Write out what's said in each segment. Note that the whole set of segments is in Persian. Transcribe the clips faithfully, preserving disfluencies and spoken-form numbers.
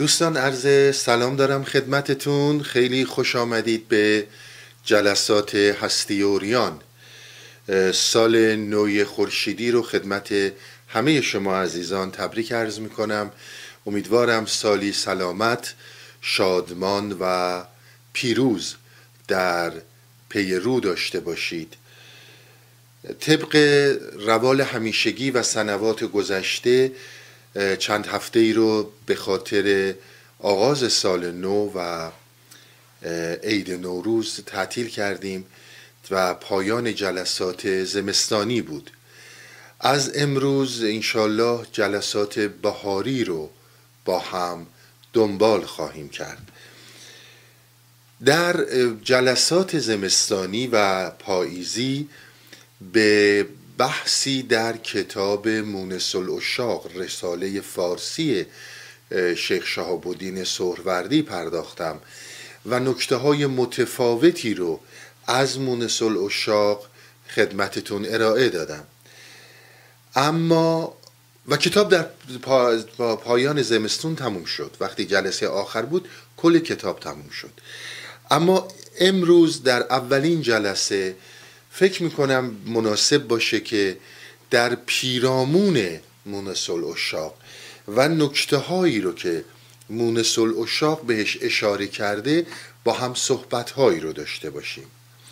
دوستان عرض سلام دارم خدمتتون. خیلی خوش آمدید به جلسات هستی اوریان. سال نو خورشیدی رو خدمت همه شما عزیزان تبریک عرض می کنم. امیدوارم سالی سلامت، شادمان و پیروز در پی رو داشته باشید. طبق روال همیشگی و سنوات گذشته چند هفته ای رو به خاطر آغاز سال نو و عید نوروز تعطیل کردیم و پایان جلسات زمستانی بود. از امروز انشالله جلسات بهاری رو با هم دنبال خواهیم کرد. در جلسات زمستانی و پاییزی به بحثی در کتاب مونس العشاق، رساله فارسی شیخ شهاب الدین سهروردی پرداختم و نکته های متفاوتی رو از مونس العشاق خدمتتون ارائه دادم. اما و کتاب در پا پایان زمستون تموم شد. وقتی جلسه آخر بود کل کتاب تموم شد. اما امروز در اولین جلسه فکر میکنم مناسب باشه که در پیرامون مونس العشاق و نکته هایی رو که مونس العشاق بهش اشاره کرده با هم صحبت هایی رو داشته باشیم.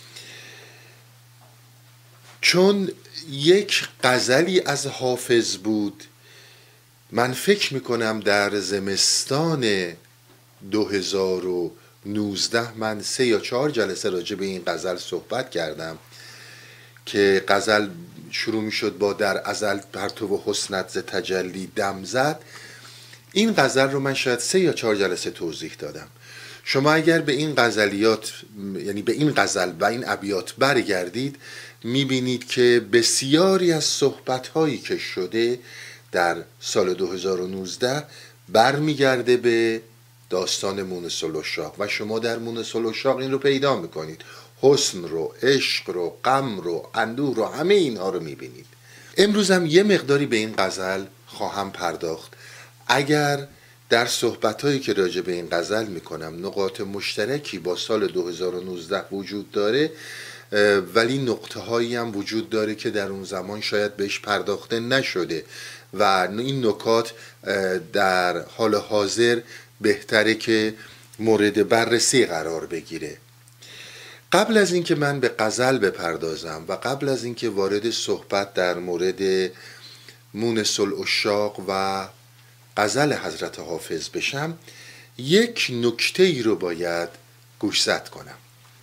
چون یک غزلی از حافظ بود، من فکر میکنم در زمستان دو هزار و نوزده من سه یا چهار جلسه راجع به این غزل صحبت کردم که غزل شروع می شد با در ازل پرتو حسنت ز تجلی دم زد. این غزل رو من شاید سه یا چهار جلسه توضیح دادم. شما اگر به این غزلیات، یعنی به این غزل و این ابیات برگردید، می بینید که بسیاری از صحبت هایی که شده در سال دو هزار و نوزده برمیگرده به داستان مونس العشاق و شما در مونس العشاق این رو پیدا میکنید. حسن رو، عشق رو، غم رو، اندوه رو، همه اینها رو میبینید. امروز هم یه مقداری به این غزل خواهم پرداخت. اگر در صحبتهایی که راجع به این غزل میکنم نقاط مشترکی با سال دو هزار و نوزده وجود داره، ولی نقطه هایی هم وجود داره که در اون زمان شاید بهش پرداخته نشده و این نکات در حال حاضر بهتره که مورد بررسی قرار بگیره. قبل از اینکه من به غزل بپردازم و قبل از اینکه وارد صحبت در مورد مونس العشاق و غزل حضرت حافظ بشم، یک نکته ای رو باید گوشزد کنم.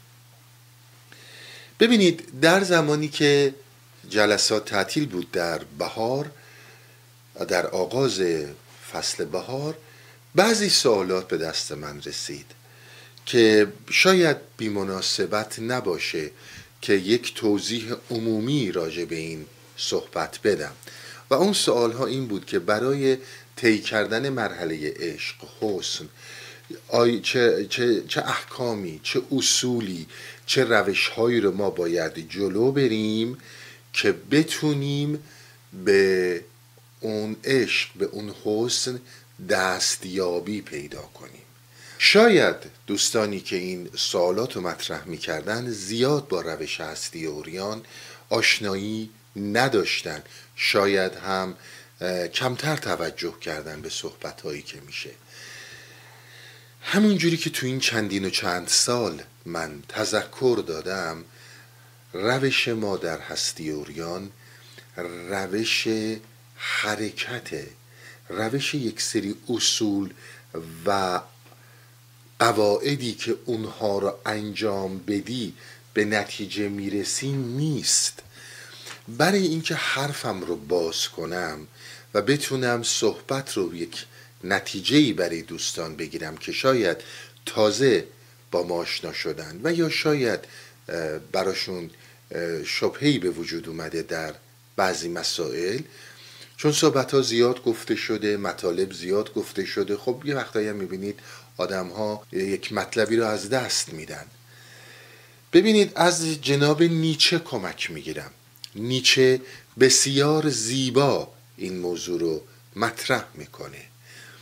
ببینید، در زمانی که جلسات تعطیل بود در بهار، در آغاز فصل بهار، بعضی سوالات به دست من رسید که شاید بی‌مناسبت نباشه که یک توضیح عمومی راجع به این صحبت بدم و اون سوال ها این بود که برای طی کردن مرحله عشق، حسن، آی چه, چه, چه احکامی، چه اصولی، چه روش هایی رو ما باید جلو بریم که بتونیم به اون عشق، به اون حسن دستیابی پیدا کنیم. شاید دوستانی که این سوالات رو مطرح می کردن زیاد با روش هستی اوریان آشنایی نداشتن، شاید هم کمتر توجه کردن به صحبت هایی که میشه. همونجوری که تو این چندین و چند سال من تذکر دادم، روش ما در هستی اوریان روش حرکته، روش یک سری اصول و قواعدی که اونها رو انجام بدی به نتیجه میرسی نیست. برای اینکه حرفم رو باز کنم و بتونم صحبت رو یک نتیجه‌ای برای دوستان بگیرم که شاید تازه با ما آشنا شدن و یا شاید براشون شبهه‌ای به وجود اومده در بعضی مسائل، چون صحبت ها زیاد گفته شده، مطالب زیاد گفته شده، خب یه وقتایی هم میبینید آدم ها یک مطلبی رو از دست میدن. ببینید، از جناب نیچه کمک میگیرم. نیچه بسیار زیبا این موضوع رو مطرح میکنه.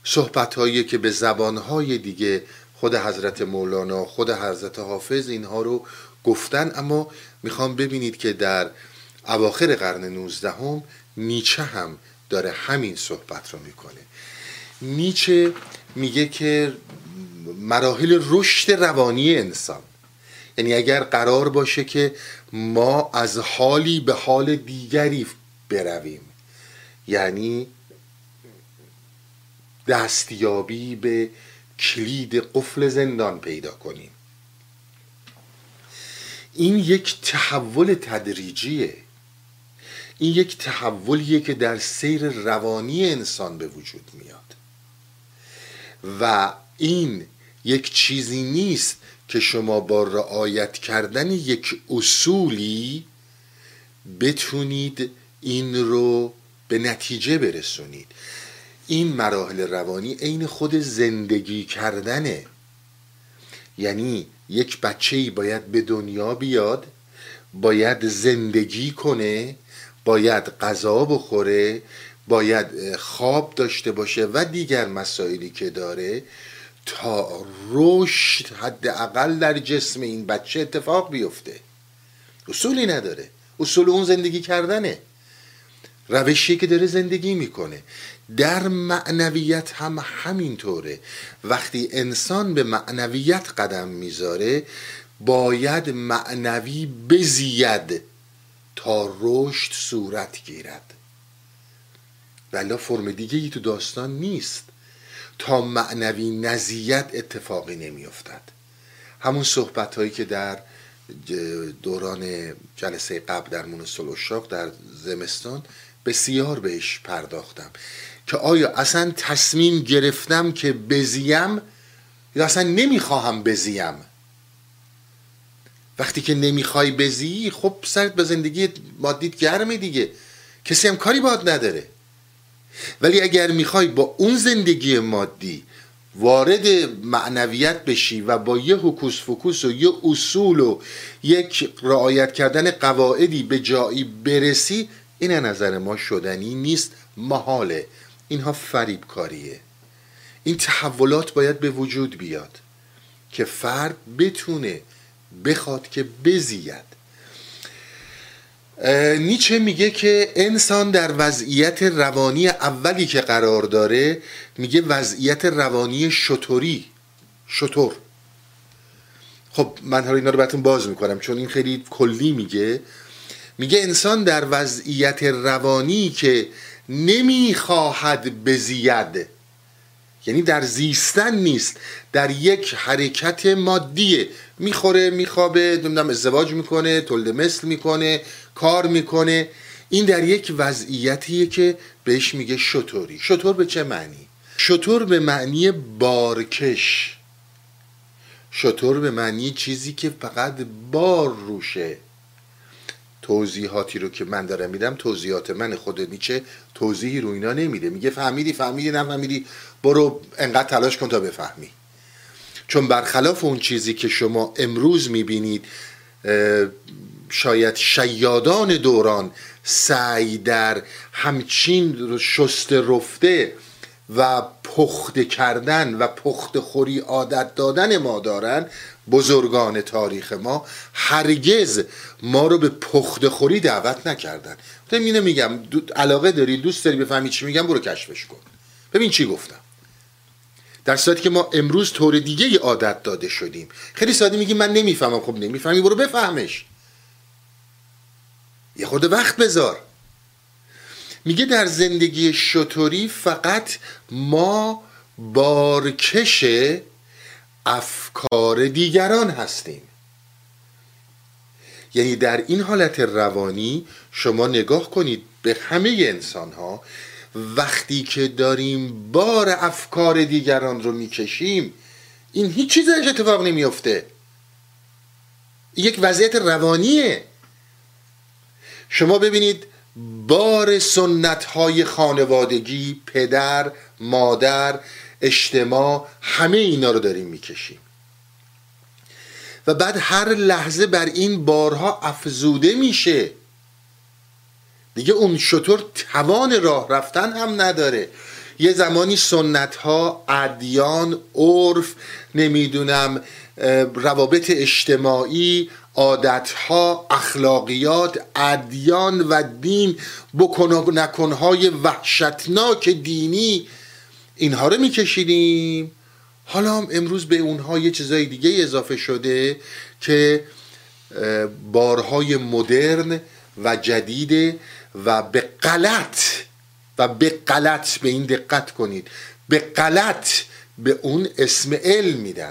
صحبت هایی که به زبان های دیگه خود حضرت مولانا، خود حضرت حافظ اینها رو گفتن. اما میخوام ببینید که در اواخر قرن نوزدهم نیچه هم داره همین صحبت رو میکنه. نیچه میگه که مراحل رشد روانی انسان، یعنی اگر قرار باشه که ما از حالی به حال دیگری برویم، یعنی دستیابی به کلید قفل زندان پیدا کنیم، این یک تحول تدریجیه. این یک تحولیه که در سیر روانی انسان به وجود میاد و این یک چیزی نیست که شما با رعایت کردن یک اصولی بتونید این رو به نتیجه برسونید. این مراحل روانی عین خود زندگی کردنه. یعنی یک بچه‌ای باید به دنیا بیاد، باید زندگی کنه، باید غذا بخوره، باید خواب داشته باشه و دیگر مسائلی که داره تا رشد حداقل در جسم این بچه اتفاق بیفته. اصولی نداره، اصول اون زندگی کردنه، روشی که داره زندگی میکنه. در معنویت هم همینطوره. وقتی انسان به معنویت قدم میذاره باید معنوی بزید تا رشد صورت گیرد، ولی فرم دیگه ای تو داستان نیست. تا معنوی نزیت اتفاقی نمیافتد. همون صحبت هایی که در دوران جلسه قبل در مونس العشاق در زمستان بسیار بهش پرداختم که آیا اصلا تصمیم گرفتم که بزیم یا اصلا نمیخواهم بزیم. وقتی که نمیخوای بزیی خب سرت به زندگی مادیت گرمه دیگه، کسی هم کاری باهات نداره. ولی اگر میخوای با اون زندگی مادی وارد معنویت بشی و با یه هوکوس فوکوس و یه اصول و یک رعایت کردن قواعدی به جایی برسی، این از نظر ما شدنی نیست، محاله. اینها فریب کاریه. این تحولات باید به وجود بیاد که فرد بتونه بخواد که بزید. نیچه میگه که انسان در وضعیت روانی اولی که قرار داره، میگه وضعیت روانی شتوری، شتور. خب من حالا اینا رو براتون باز میکنم چون این خیلی کلی میگه. میگه انسان در وضعیت روانی که نمیخواهد بزید، یعنی در زیستن نیست، در یک حرکت مادیه، میخوره میخوابه، نمیدونم ازدواج میکنه، تولد مثل میکنه، کار میکنه. این در یک وضعیتیه که بهش میگه شتوری. شتور به چه معنی؟ شتور به معنی بارکش. شتور به معنی چیزی که فقط بار روشه. توضیحاتی رو که من دارم میدم توضیحات من، خود نیچه توضیحی رو اینا نمیده. میگه فهمیدی فهمیدی نفهمیدی برو انقدر تلاش کن تا بفهمی. چون برخلاف اون چیزی که شما امروز میبینید شاید شیادان دوران سعی در همچین شست رفته و پخته کردن و پخته خوری عادت دادن ما دارن، بزرگان تاریخ ما هرگز ما رو به پخته خوری دعوت نکردن. اینو میگم علاقه داری، دوست داری بفهمی چی میگم، برو کشفش کن ببین چی گفتم. در صورتی که ما امروز طور دیگه ی عادت داده شدیم. خیلی ساده میگیم من نمیفهمم. خب نمیفهمی برو بفهمش، یه خورده وقت بذار. میگه در زندگی شتوری فقط ما بارکش افکار دیگران هستیم. یعنی در این حالت روانی شما نگاه کنید به همه انسان ها، وقتی که داریم بار افکار دیگران رو میکشیم این هیچ چیزی ازش اتفاق نمیفته. یک وضعیت روانیه. شما ببینید بار سنت های خانوادگی، پدر، مادر، اجتماع، همه اینا رو داریم میکشیم و بعد هر لحظه بر این بارها افزوده میشه. دیگه اون شتر توان راه رفتن هم نداره. یه زمانی سنت ها، ادیان، عرف، نمیدونم روابط اجتماعی، عادت ها، اخلاقیات، ادیان و دین، بکن و نکنهای وحشتناک دینی، اینها رو میکشیدیم. حالا هم امروز به اونها یه چیزای دیگه اضافه شده که بارهای مدرن و جدیده و به غلط و به غلط به این دقت کنید، به غلط به اون اسم علم میدن.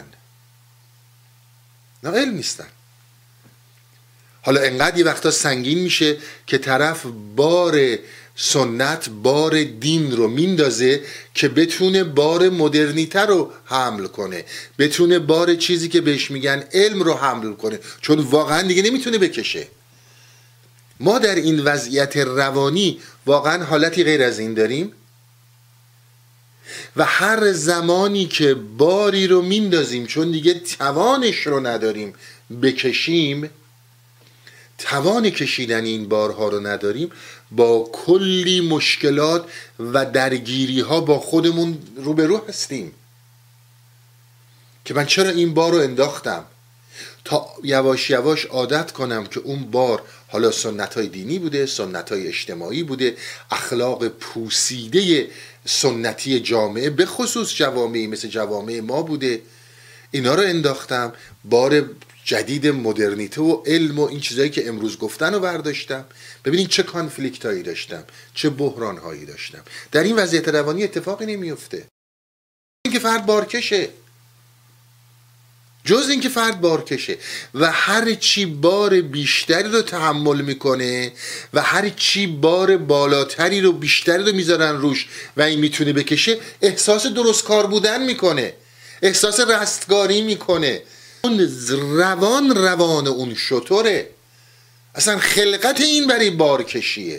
نه علم نیستن. حالا انقدر یه وقتا سنگین میشه که طرف بار سنت، بار دین رو میندازه که بتونه بار مدرنیته رو حمل کنه، بتونه بار چیزی که بهش میگن علم رو حمل کنه، چون واقعا دیگه نمیتونه بکشه. ما در این وضعیت روانی واقعا حالتی غیر از این داریم و هر زمانی که باری رو میندازیم چون دیگه توانش رو نداریم بکشیم، توان کشیدن این بارها رو نداریم، با کلی مشکلات و درگیری ها با خودمون روبرو هستیم که من چرا این بار رو انداختم، تا یواش یواش عادت کنم که اون بار حالا سنت های دینی بوده، سنت های اجتماعی بوده، اخلاق پوسیده سنتی جامعه به خصوص جوامعی مثل جوامع ما بوده، اینا رو انداختم، بار جدید مدرنیته و علم و این چیزایی که امروز گفتن رو برداشتم. ببینید چه کانفلیکت هایی داشتم، چه بحران هایی داشتم. در این وضعیت روانی اتفاقی نمیفته اینکه فرد بارکشه، جز اینکه فرد بارکشه و هر چی بار بیشتری رو تحمل میکنه و هر چی بار بالاتری رو بیشتری رو میذارن روش و این میتونه بکشه، احساس درست کار بودن میکنه، احساس رستگاری میکنه. اون روان روان اون شطوره. اصلا خلقت این برای بارکشیه.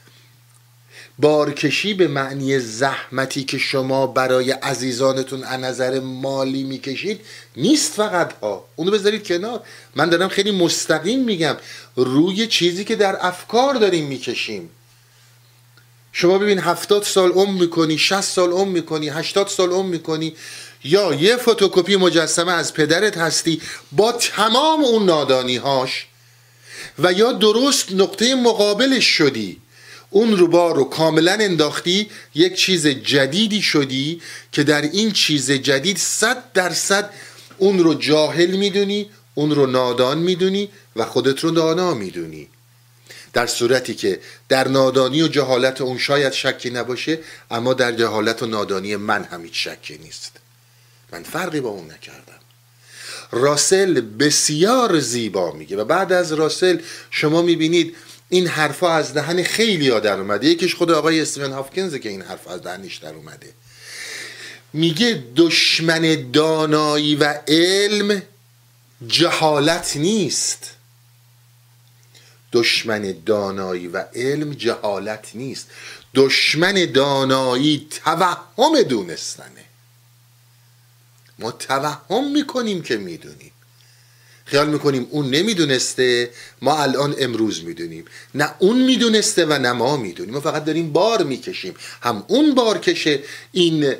بارکشی به معنی زحمتی که شما برای عزیزانتون از نظر مالی میکشید نیست فقط ها، اونو بذارید کنار. من دارم خیلی مستقیم میگم روی چیزی که در افکار داریم میکشیم. شما ببین هفتاد سال عمر میکنی، شصت سال عمر میکنی، هشتاد سال عمر میکنی، یا یه فتوکپی مجسمه از پدرت هستی با تمام اون نادانی هاش، و یا درست نقطه مقابلش شدی، اون رو بار رو کاملا انداختی، یک چیز جدیدی شدی که در این چیز جدید صد درصد اون رو جاهل میدونی، اون رو نادان میدونی و خودت رو دانا میدونی، در صورتی که در نادانی و جهالت اون شاید شکی نباشه، اما در جهالت و نادانی من هم هیچ شکی نیست. من فرقی با اون نکردم. راسل بسیار زیبا میگه و بعد از راسل شما میبینید این حرفا از دهن خیلی ها در اومده. یکیش خود آقای استیون هافکینزه که این حرف از دهنش در اومده. میگه دشمن دانایی و علم جهالت نیست. دشمن دانایی و علم جهالت نیست. دشمن دانایی توهم دونستنه. ما توهم میکنیم که میدونیم، خیال میکنیم اون نمیدونسته، ما الان امروز میدونیم. نه اون میدونسته و نه ما میدونیم، ما فقط داریم بار میکشیم. هم اون بار کشه این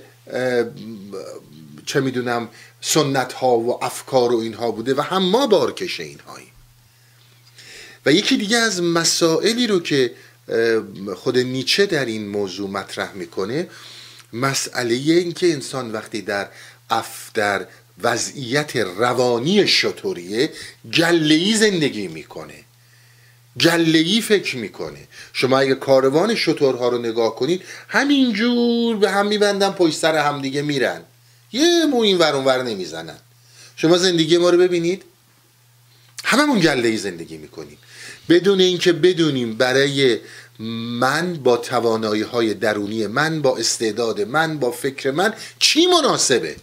چه میدونم سنت ها و افکار و اینها بوده و هم ما بار کشه اینهایی. و یکی دیگه از مسائلی رو که خود نیچه در این موضوع مطرح میکنه، مسئله این که انسان وقتی در اف در وضعیت روانی شطوریه گله‌ای زندگی میکنه، گله‌ای فکر میکنه. شما اگه کاروان شترها رو نگاه کنید همینجور به هم میبندن، پشت سر هم دیگه میرن، یه مو این ور اون ور نمیزنن. شما زندگی ما رو ببینید، هممون گله‌ای زندگی میکنیم بدون اینکه بدونیم برای من با توانایی های درونی من، با استعداد من، با فکر من چی مناسبه.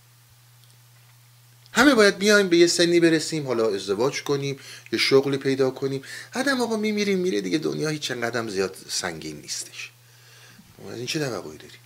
همه باید بیایم به یه سنی برسیم، حالا ازدواج کنیم، یه شغلی پیدا کنیم. آدم آقا میمیریم میره دیگه، دنیا هیچ چقدر زیاد سنگین نیستش. از این چه توقعی داریم؟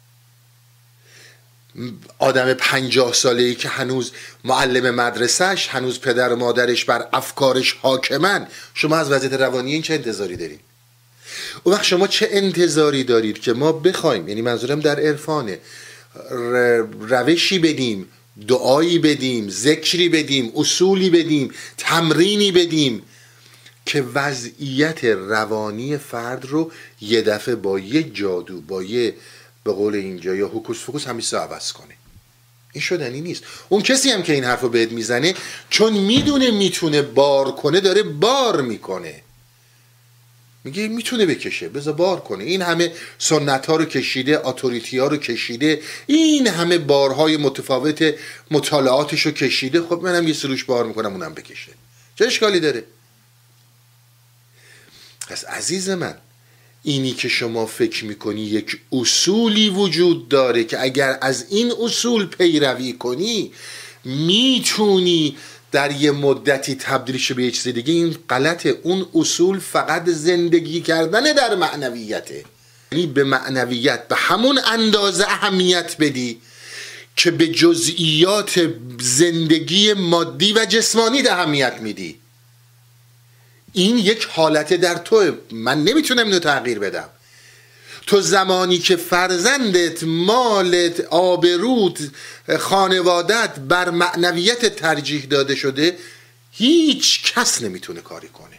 آدم پنجاه ساله‌ای که هنوز معلم مدرسهش، هنوز پدر و مادرش بر افکارش حاکمن، شما از وضعیت روانی این چه انتظاری دارین؟ اون وقت شما چه انتظاری دارید که ما بخوایم، یعنی منظورم در عرفانه، روشی بدیم، دعایی بدیم، ذکری بدیم، اصولی بدیم، تمرینی بدیم که وضعیت روانی فرد رو یه دفعه با یه جادو، با یه به قول اینجا یا هوکوس فوکوس همیشه عوض کنه. این شدنی نیست. اون کسی هم که این حرف رو بهت میزنه چون میدونه میتونه بار کنه داره بار میکنه، میگه میتونه بکشه بذار بار کنه. این همه سنت ها رو کشیده، اتوریتی ها رو کشیده، این همه بارهای متفاوت مطالعاتش رو کشیده، خب منم یه سروش بار میکنم اونم بکشه، چه اشکالی داره؟ پس عزیز من، اینی که شما فکر میکنی یک اصولی وجود داره که اگر از این اصول پیروی کنی میتونی در یه مدتی تبدیلش به یه چیز دیگه، این غلطه. اون اصول فقط زندگی کردن در معنویته، یعنی به معنویت به همون اندازه اهمیت بدی که به جزئیات زندگی مادی و جسمانی اهمیت میدی. این یک حالت در تو، من نمیتونم اینو تغییر بدم. تو زمانی که فرزندت، مالت، آبروت، خانوادت بر معنویت ترجیح داده شده، هیچ کس نمیتونه کاری کنه.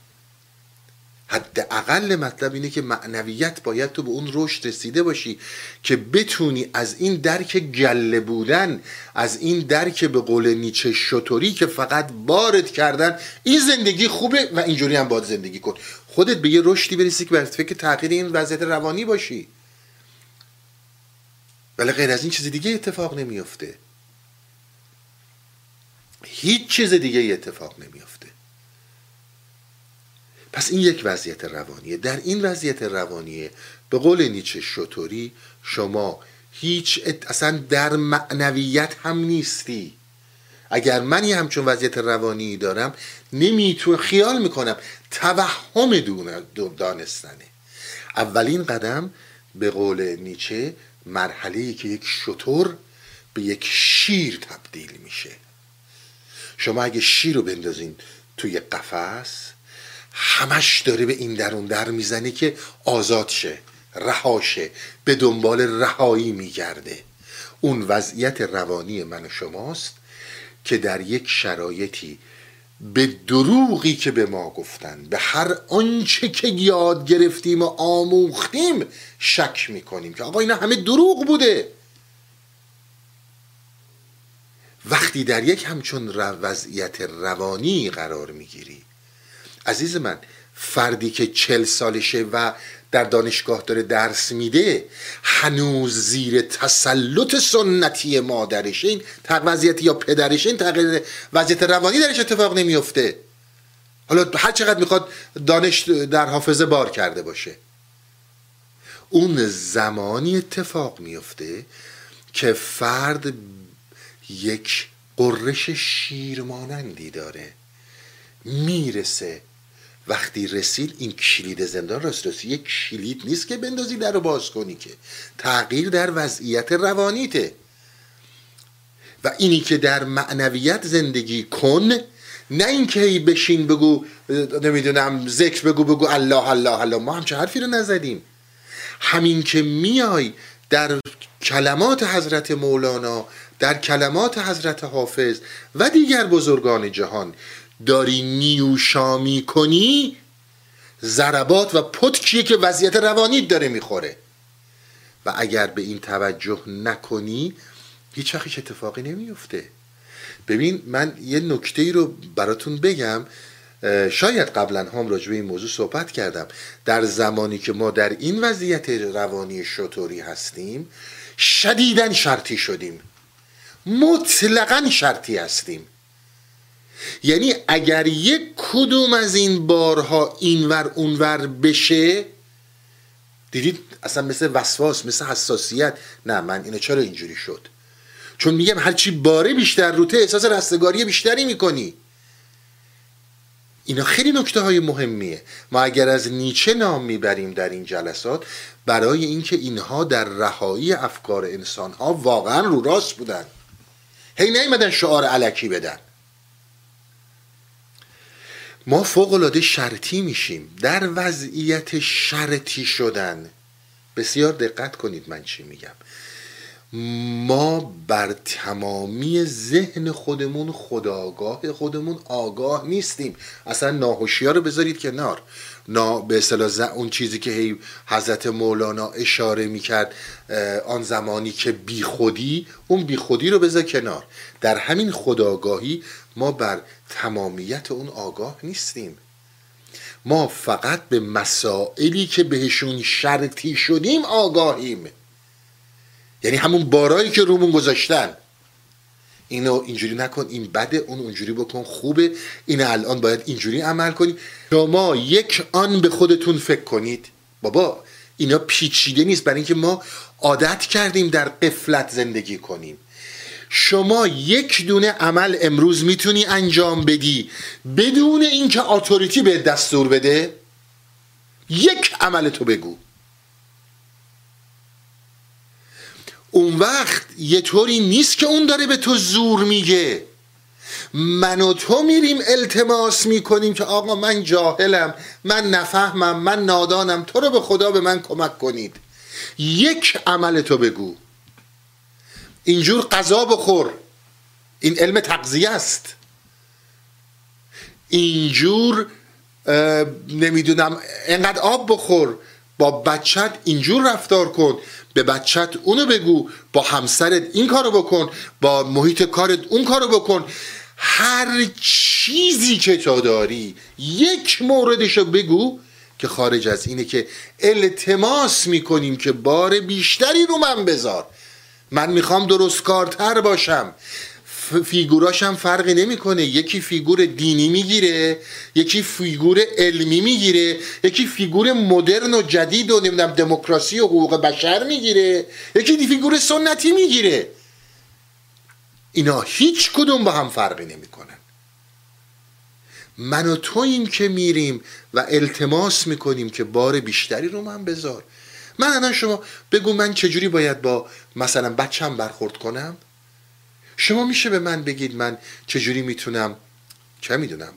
حداقل مطلب اینه که معنویت باید تو به اون رشد رسیده باشی که بتونی از این درک گله بودن، از این درک به قول نیچه شتوری که فقط بارت کردن این زندگی خوبه و اینجوری هم باید زندگی کن، خودت به یه رشدی برسی که بر فکر تغییر این وضعیت روانی باشی. ولی غیر از این چیز دیگه اتفاق نمیفته، هیچ چیز دیگه اتفاق نمیفته. پس این یک وضعیت روانیه. در این وضعیت روانیه به قول نیچه شتوری شما هیچ ات... اصلا در معنویت هم نیستی. اگر من یه همچون وضعیت روانی دارم نمیتونم، خیال میکنم توهم دانستنه. اولین قدم به قول نیچه مرحله‌ای که یک شتر به یک شیر تبدیل میشه. شما اگه شیر رو بندازین توی قفس همش داره به این درون در میزنه که آزاد شه، رهاشه، به دنبال رهایی میگرده. اون وضعیت روانی من و شماست که در یک شرایطی به دروغی که به ما گفتن، به هر آنچه که یاد گرفتیم و آموختیم شک میکنیم که آقا اینا همه دروغ بوده. وقتی در یک همچون وضعیت روانی قرار میگیری، عزیز من، فردی که چل سالشه و در دانشگاه داره درس میده هنوز زیر تسلط سنتی مادرشه، این وضعیت یا پدرشه، این تغییر وضعیت روانی درش اتفاق نمیفته. حالا هر چقدر میخواد دانش در حافظه بار کرده باشه، اون زمانی اتفاق میفته که فرد یک قررش شیرمانندی داره، میرسه. وقتی رسید این کلید زندان راست راستی یک کلید نیست که بندازی در رو باز کنی، که تغییر در وضعیت روانیته. و اینی که در معنویت زندگی کن، نه این که هی بشین بگو نمیدونم ذکر بگو بگو الله الله الله. ما همچه حرفی رو نزدیم. همین که میای در کلمات حضرت مولانا، در کلمات حضرت حافظ و دیگر بزرگان جهان داری نیوشامی کنی، ضربات و پتکیه که وضعیت روانی داره میخوره. و اگر به این توجه نکنی هیچ وقت اتفاقی نمیفته. ببین من یه نکته رو براتون بگم، شاید قبلا هم راجع به این موضوع صحبت کردم. در زمانی که ما در این وضعیت روانی شتوری هستیم شدیداً شرطی شدیم، مطلقاً شرطی هستیم. یعنی اگر یک کدوم از این بارها اینور اونور بشه، دیدید اصلا مثل وسواس، مثل حساسیت، نه من اینو چرا اینجوری شد، چون میگم هرچی باره بیشتر روته احساس رستگاری بیشتری میکنی. اینا خیلی نکته های مهمیه. ما اگر از نیچه نام میبریم در این جلسات برای اینکه اینها در رهایی افکار انسان ها واقعا رو راست بودن، هی نیومدن شعار الکی بدن. ما فوق‌العاده شرطی میشیم. در وضعیت شرطی شدن، بسیار دقت کنید من چی میگم، ما بر تمامی ذهن خودمون، خودآگاه خودمون آگاه نیستیم. اصلا ناهوشیار رو بذارید کنار، نا به اصطلاح اون چیزی که هی حضرت مولانا اشاره میکرد آن زمانی که بی خودی، اون بی خودی رو بذار کنار. در همین خودآگاهی ما بر تمامیت اون آگاه نیستیم. ما فقط به مسائلی که بهشون شرطی شدیم آگاهیم. یعنی همون بارایی که رومون گذاشتن، اینو اینجوری نکن، این بده، اون اونجوری بکن، خوبه، این الان باید اینجوری عمل کنی. شما یک آن به خودتون فکر کنید بابا اینا پیچیده نیست، برای اینکه ما عادت کردیم در غفلت زندگی کنیم. شما یک دونه عمل امروز میتونی انجام بدی بدون اینکه اتوریتی به دستور بده. یک عمل تو بگو. اون وقت یه طوری نیست که اون داره به تو زور میگه. من و تو میریم التماس میکنیم که آقا من جاهلم، من نفهمم، من نادانم، تو رو به خدا به من کمک کنید. یک عمل تو بگو. اینجور غذا بخور، این علم تغذیه است. اینجور نمیدونم اینقدر آب بخور، با بچت اینجور رفتار کن، به بچت اونو بگو، با همسرت این کارو بکن، با محیط کارت اون کارو بکن. هر چیزی که تو داری یک موردشو بگو که خارج از اینه که التماس میکنیم که بار بیشتری رو من بذار. من میخوام درست کارتر باشم. فیگوراشم فرقی نمیکنه، یکی فیگور دینی میگیره، یکی فیگور علمی میگیره، یکی فیگور مدرن و جدید و نمیدونم دموکراسی و حقوق بشر میگیره، یکی فیگور سنتی میگیره. اینا هیچ کدوم با هم فرقی نمیکنن. من و تو این که میریم و التماس میکنیم که بار بیشتری رو من بذار. من الان شما بگو من چجوری باید با مثلا بچم برخورد کنم؟ شما میشه به من بگید من چجوری میتونم چه میدونم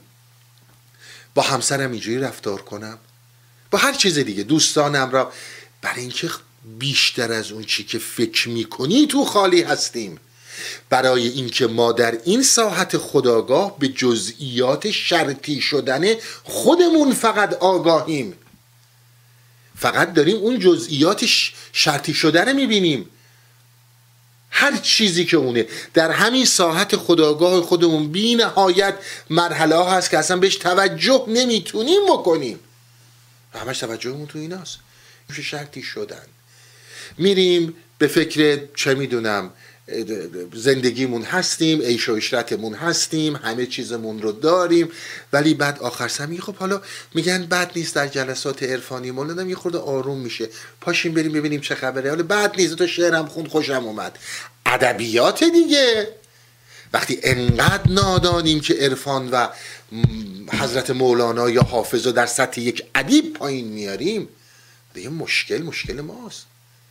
با همسرم اینجوری رفتار کنم، با هر چیز دیگه، دوستانم را. برای اینکه بیشتر از اون چی که فکر میکنی تو خالی هستیم. برای اینکه ما در این ساحت خودآگاه به جزئیات شرطی شدن خودمون فقط آگاهیم. فقط داریم اون جزئیات شرطی شده رو میبینیم. هر چیزی که اونه در همین ساحت خودآگاه خودمون بی نهایت مرحله ها هست که اصلا بهش توجه نمیتونیم بکنیم. همش توجهمون تو ایناست. میشه شرطی شدن. میریم به فکر چه میدونم زندگیمون هستیم، عیش و عشرتمون هستیم، همه چیزمون رو داریم، ولی بعد آخر سر میگه خب حالا میگن بد نیست در جلسات عرفانی مولانا یه خورده آروم میشه، پاشیم بریم ببینیم چه خبره. حالا بد نیست، تو شعرم خوند خوشم اومد. ادبیات دیگه. وقتی انقدر نادانیم که عرفان و حضرت مولانا یا حافظ رو در سطح یک ادیب پایین میاریم، دیگه مشکل مشکل ماست.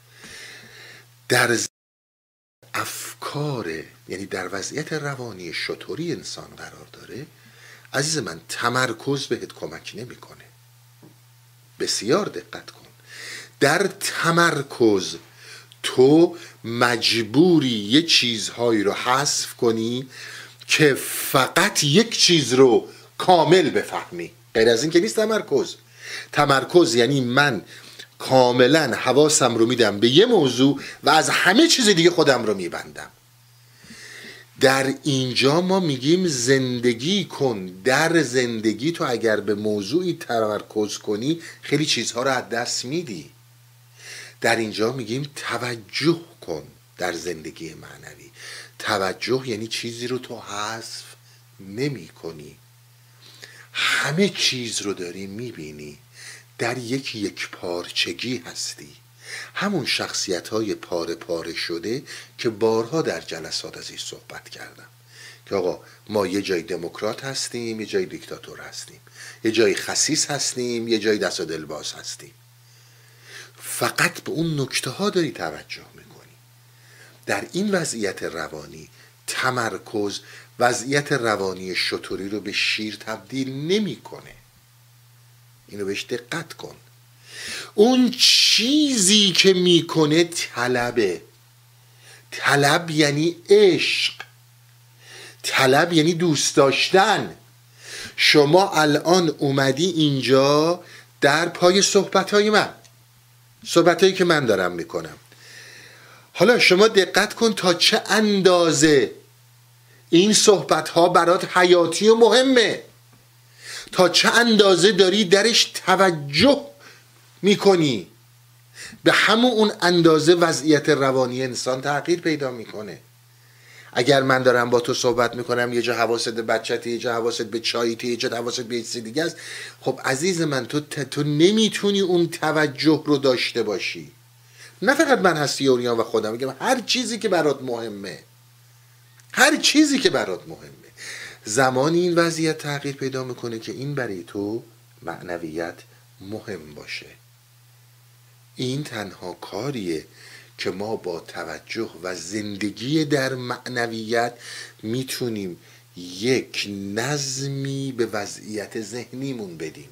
در افکار، یعنی در وضعیت روانی شطوری انسان قرار داره، عزیز من تمرکز بهت کمک نمیکنه. بسیار دقت کن. در تمرکز تو مجبوری یه چیزهایی رو حذف کنی که فقط یک چیز رو کامل بفهمی. غیر از این که نیست تمرکز. تمرکز یعنی من کاملا حواسم رو میدم به یه موضوع و از همه چیز دیگه خودم رو میبندم. در اینجا ما میگیم زندگی کن. در زندگی تو اگر به موضوعی تمرکز کنی خیلی چیزها رو از دست میدی. در اینجا میگیم توجه کن. در زندگی معنوی توجه یعنی چیزی رو تو حذف نمی کنی، همه چیز رو داری میبینی، در یک یک پارچگی هستی. همون شخصیت های پاره پاره شده که بارها در جلسات از این صحبت کردم که آقا ما یه جای دموکرات هستیم، یه جای دیکتاتور هستیم، یه جای خسیس هستیم، یه جای دست و دلباز هستیم. فقط به اون نکته ها داری توجه میکنی. در این وضعیت روانی تمرکز وضعیت روانی شتری رو به شیر تبدیل نمیکنه. اینو بهش دقت کن. اون چیزی که میکنه طلبه. طلب یعنی عشق، طلب یعنی دوست داشتن. شما الان اومدی اینجا در پای صحبتهای من، صحبتهایی که من دارم میکنم. حالا شما دقت کن تا چه اندازه این صحبتها برات حیاتی و مهمه، تا چه اندازه داری درش توجه میکنی. به همون اون اندازه وضعیت روانی انسان تغییر پیدا میکنه. اگر من دارم با تو صحبت میکنم، یه جا حواست به بچته، یه جا حواست به چاییته، یه جا حواست به چیز دیگه است، خب عزیز من تو تو نمیتونی اون توجه رو داشته باشی. نه فقط من هستی اوریا و خودم، میگم هر چیزی که برات مهمه، هر چیزی که برات مهمه، زمانی این وضعیت تغییر پیدا میکنه که این برای تو معنویت مهم باشه. این تنها کاریه که ما با توجه و زندگی در معنویت میتونیم یک نظمی به وضعیت ذهنیمون بدیم.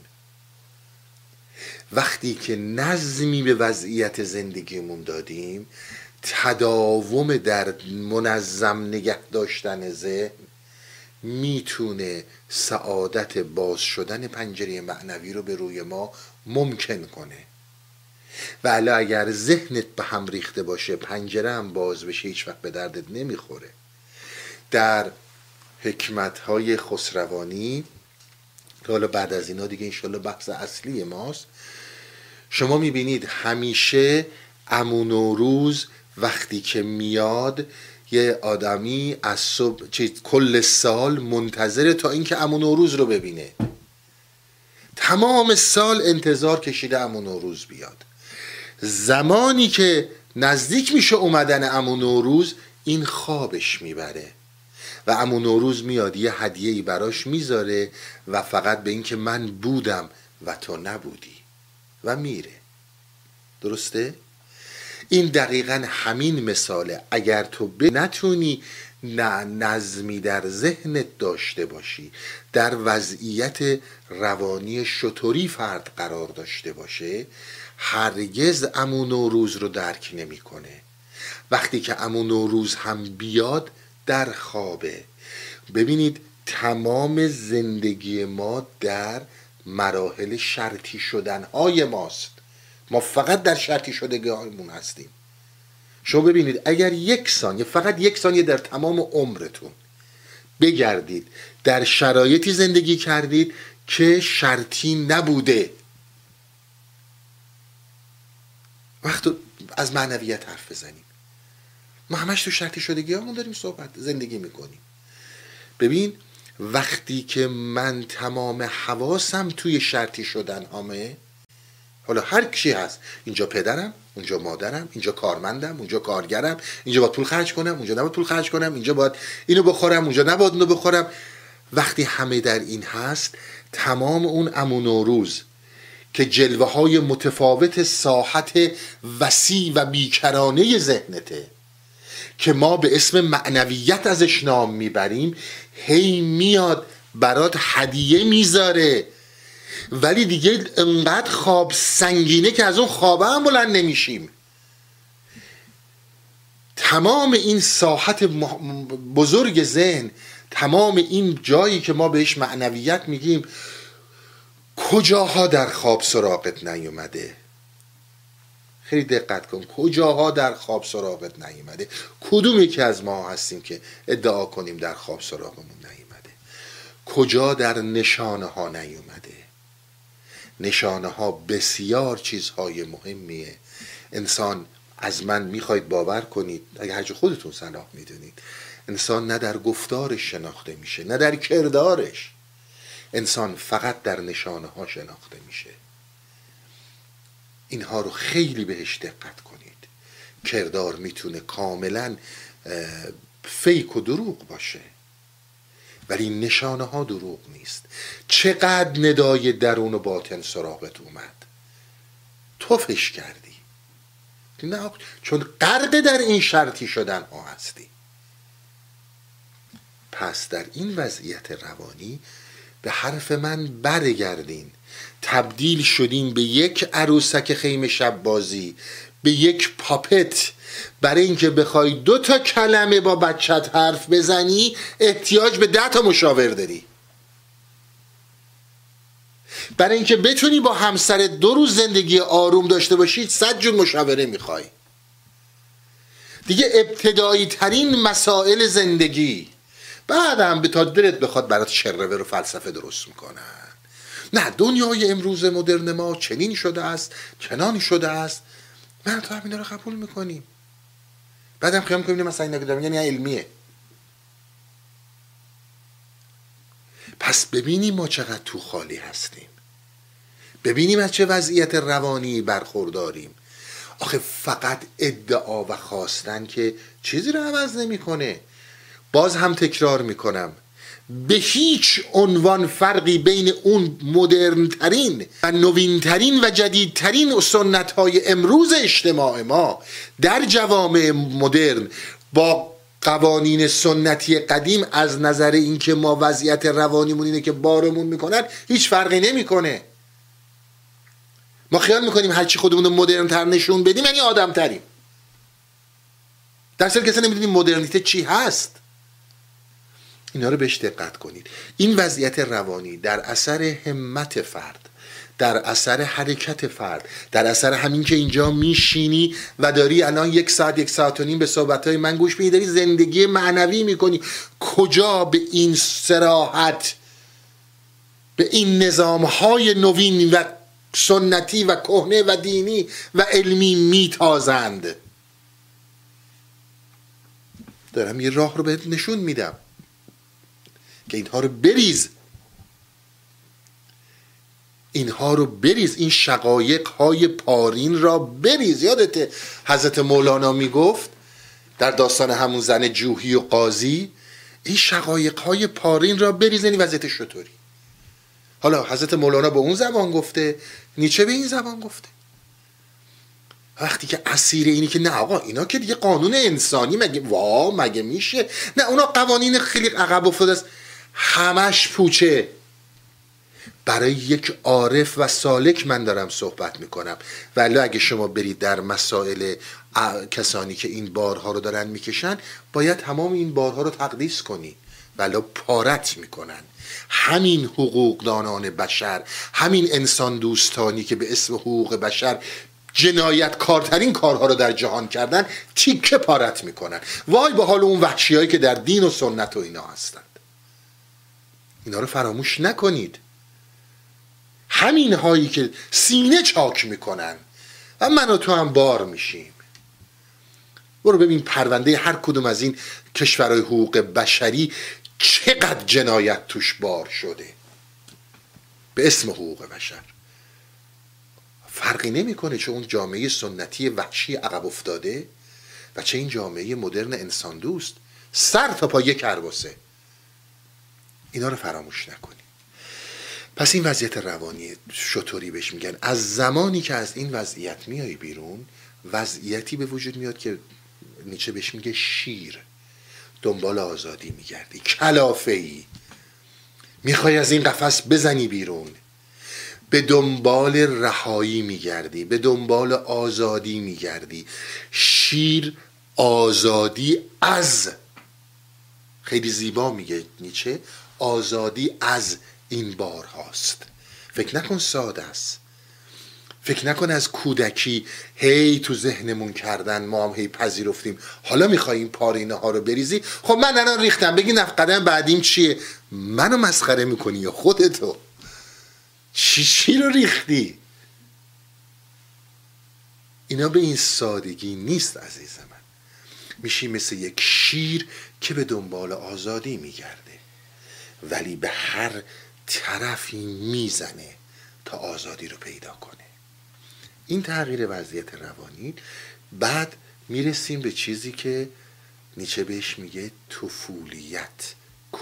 وقتی که نظمی به وضعیت زندگیمون دادیم، تداوم در منظم نگه داشتن ذهن میتونه سعادت باز شدن پنجره معنوی رو به روی ما ممکن کنه. و الا اگر ذهنت به هم ریخته باشه، پنجره هم باز بشه، هیچ وقت به دردت نمیخوره. در حکمت‌های خسروانی، حالا بعد از اینا دیگه انشالله بحث اصلی ماست، شما میبینید همیشه عمو نوروز وقتی که میاد، یه آدمی از صبح کل سال منتظره تا اینکه عمو نوروز رو ببینه. تمام سال انتظار کشیده عمو نوروز بیاد. زمانی که نزدیک میشه اومدن عمو نوروز، این خوابش میبره و عمو نوروز میاد یه هدیه‌ای براش میذاره و فقط به این که من بودم و تو نبودی و میره. درسته؟ این دقیقا همین مثاله. اگر تو نتونی نه نظمی در ذهنت داشته باشی، در وضعیت روانی شتری فرد قرار داشته باشه، هرگز عمو نوروز رو درک نمیکنه. وقتی که عمو نوروز هم بیاد در خوابه. ببینید تمام زندگی ما در مراحل شرطی شدن های ماست. ما فقط در شرطی شدگی هایمون هستیم. شما ببینید اگر یک ثانیه، فقط یک ثانیه در تمام عمرتون بگردید در شرایطی زندگی کردید که شرطی نبوده، وقت از معنویت حرف بزنیم. ما همش تو شرطی شدگی همون داریم صحبت زندگی میکنیم. ببین وقتی که من تمام حواسم توی شرطی شدن همه، حالا هر کی هست، اینجا پدرم، اونجا مادرم، اینجا کارمندم، اونجا کارگرم، اینجا باید پول خرج کنم، اونجا نباید پول خرج کنم، اینجا باید اینو بخورم، اونجا نباید اونو بخورم. وقتی همه در این هست، تمام اون عمو نوروز که جلوه های متفاوت ساحت وسیع و بیکرانه ذهنته که ما به اسم معنویت ازش نام میبریم، هی میاد برات هدیه میذاره، ولی دیگه انقدر خواب سنگینه که از اون خوابه هم بلند نمیشیم. تمام این ساحت بزرگ ذهن، تمام این جایی که ما بهش معنویت میگیم، کجاها در خواب سراغت نیومده؟ خیلی دقت کن، کجاها در خواب سراغت نیومده؟ کدوم یکی از ما هستیم که ادعا کنیم در خواب سراغمون نیومده؟ کجا در نشانه ها نیومده؟ نشانه ها بسیار چیزهای مهمیه. انسان، از من میخواید باور کنید، اگه هرچه خودتون صلاح میدونید، انسان نه در گفتارش شناخته میشه نه در کردارش. انسان فقط در نشانه ها شناخته میشه. اینها رو خیلی بهش دقت کنید. کردار میتونه کاملا فیک و دروغ باشه، ولی نشانه ها دروغ نیست. چقدر ندای درون و باطن سراغت اومد، توفش کردی، نه چون غرق در این شرطی شدن ها هستی. پس در این وضعیت روانی به حرف من برگردین. تبدیل شدین به یک عروسک خیمه شب بازی، به یک پاپت. برای اینکه بخوای دو تا کلمه با بچت حرف بزنی احتیاج به ده تا مشاور داری. برای اینکه بتونی با همسر دو روز زندگی آروم داشته باشی صد جور مشاوره میخوای. دیگه ابتدایی ترین مسائل زندگی، بعدم به تا دلت بخواد برات شروه و فلسفه درست میکنن. نه، دنیای امروز مدرن ما چنین شده است، چنان شده است. من تو همینا رو قبول میکنیم. بعدم خیام کنیم مثلا اینا که دارم یعنی علمیه. پس ببینیم ما چقدر تو خالی هستیم، ببینیم از چه وضعیت روانی برخورداریم. آخه فقط ادعا و خواستن که چیزی رو عوض نمیکنه. باز هم تکرار میکنم، به هیچ عنوان فرقی بین اون مدرن ترین و نوین ترین و جدید ترین سنت های امروز اجتماع ما در جوامع مدرن با قوانین سنتی قدیم از نظر اینکه ما وضعیت روانیمون اینه که بارمون میکنن هیچ فرقی نمیکنه. ما خیال میکنیم هرچی خودمون رو مدرن تر نشون بدیم یعنی آدم تریم، در صورتی که اصلا نمیدونیم مدرنیته چی هست. اینا رو بهش دقت کنید. این وضعیت روانی در اثر همت فرد، در اثر حرکت فرد، در اثر همین که اینجا میشینی و داری الان یک ساعت یک ساعت و نیم به صحبتهای من گوش میدی، داری زندگی معنوی میکنی. کجا به این صراحت، به این نظامهای نوین و سنتی و کهنه و دینی و علمی میتازند؟ دارم یه راه رو بهت نشون میدم که اینها رو بریز، اینها رو بریز، این شقایق های پارین را بریز. یادته حضرت مولانا میگفت در داستان همون زن جوحی و قاضی، این شقایق های پارین را بریز، یعنی وضعیت شطوری. حالا حضرت مولانا به اون زبان گفته، نیچه به این زبان گفته. وقتی که اسیر اینی که نه آقا اینا که دیگه قانون انسانی مگه وا مگه میشه، نه اونا قوانین خیلی عقب افتاده است، همش پوچه. برای یک عارف و سالک من دارم صحبت میکنم. ولی اگه شما برید در مسائل کسانی که این بارها رو دارن میکشن، باید تمام این بارها رو تقدیس کنی، ولی پارت میکنن. همین حقوقدانان بشر، همین انسان دوستانی که به اسم حقوق بشر جنایت کارترین کارها رو در جهان کردن، تیکه پارت میکنن. وای به حال اون وحشیایی که در دین و سنت و اینا هستند. اینا رو فراموش نکنید. همین هایی که سینه چاک میکنن و من و تو هم بار میشیم. برو ببین پرونده هر کدوم از این کشورهای حقوق بشری چقدر جنایت توش بار شده به اسم حقوق بشر. فرقی نمیکنه چه اون جامعه سنتی وحشی عقب افتاده و چه این جامعه مدرن انسان دوست، سر تا پا یک کرباسه. اینا رو فراموش نکنی. پس این وضعیت روانی شطوری بهش میگن. از زمانی که از این وضعیت میای بیرون، وضعیتی به وجود میاد که نیچه بهش میگه شیر. دنبال آزادی میگردی، کلافه‌ای، میخوای از این قفس بزنی بیرون، به دنبال رهایی میگردی، به دنبال آزادی میگردی. شیر آزادی از، خیلی زیبا میگه نیچه، آزادی از این بار هاست. فکر نکن ساده است، فکر نکن از کودکی هی تو ذهنمون کردن ما هم هی پذیرفتیم حالا میخوایی این پارینه ها رو بریزی. خب من الان ریختم، بگی نفت قدم بعدیم چیه؟ منو مسخره میکنی یا خودتو؟ چی چی رو ریختی؟ اینا به این سادگی نیست عزیز من. میشی مثل یک شیر که به دنبال آزادی میگرده ولی به هر طرفی میزنه تا آزادی رو پیدا کنه. این تغییر وضعیت روانی. بعد میرسیم به چیزی که نیچه بهش میگه طفولیت،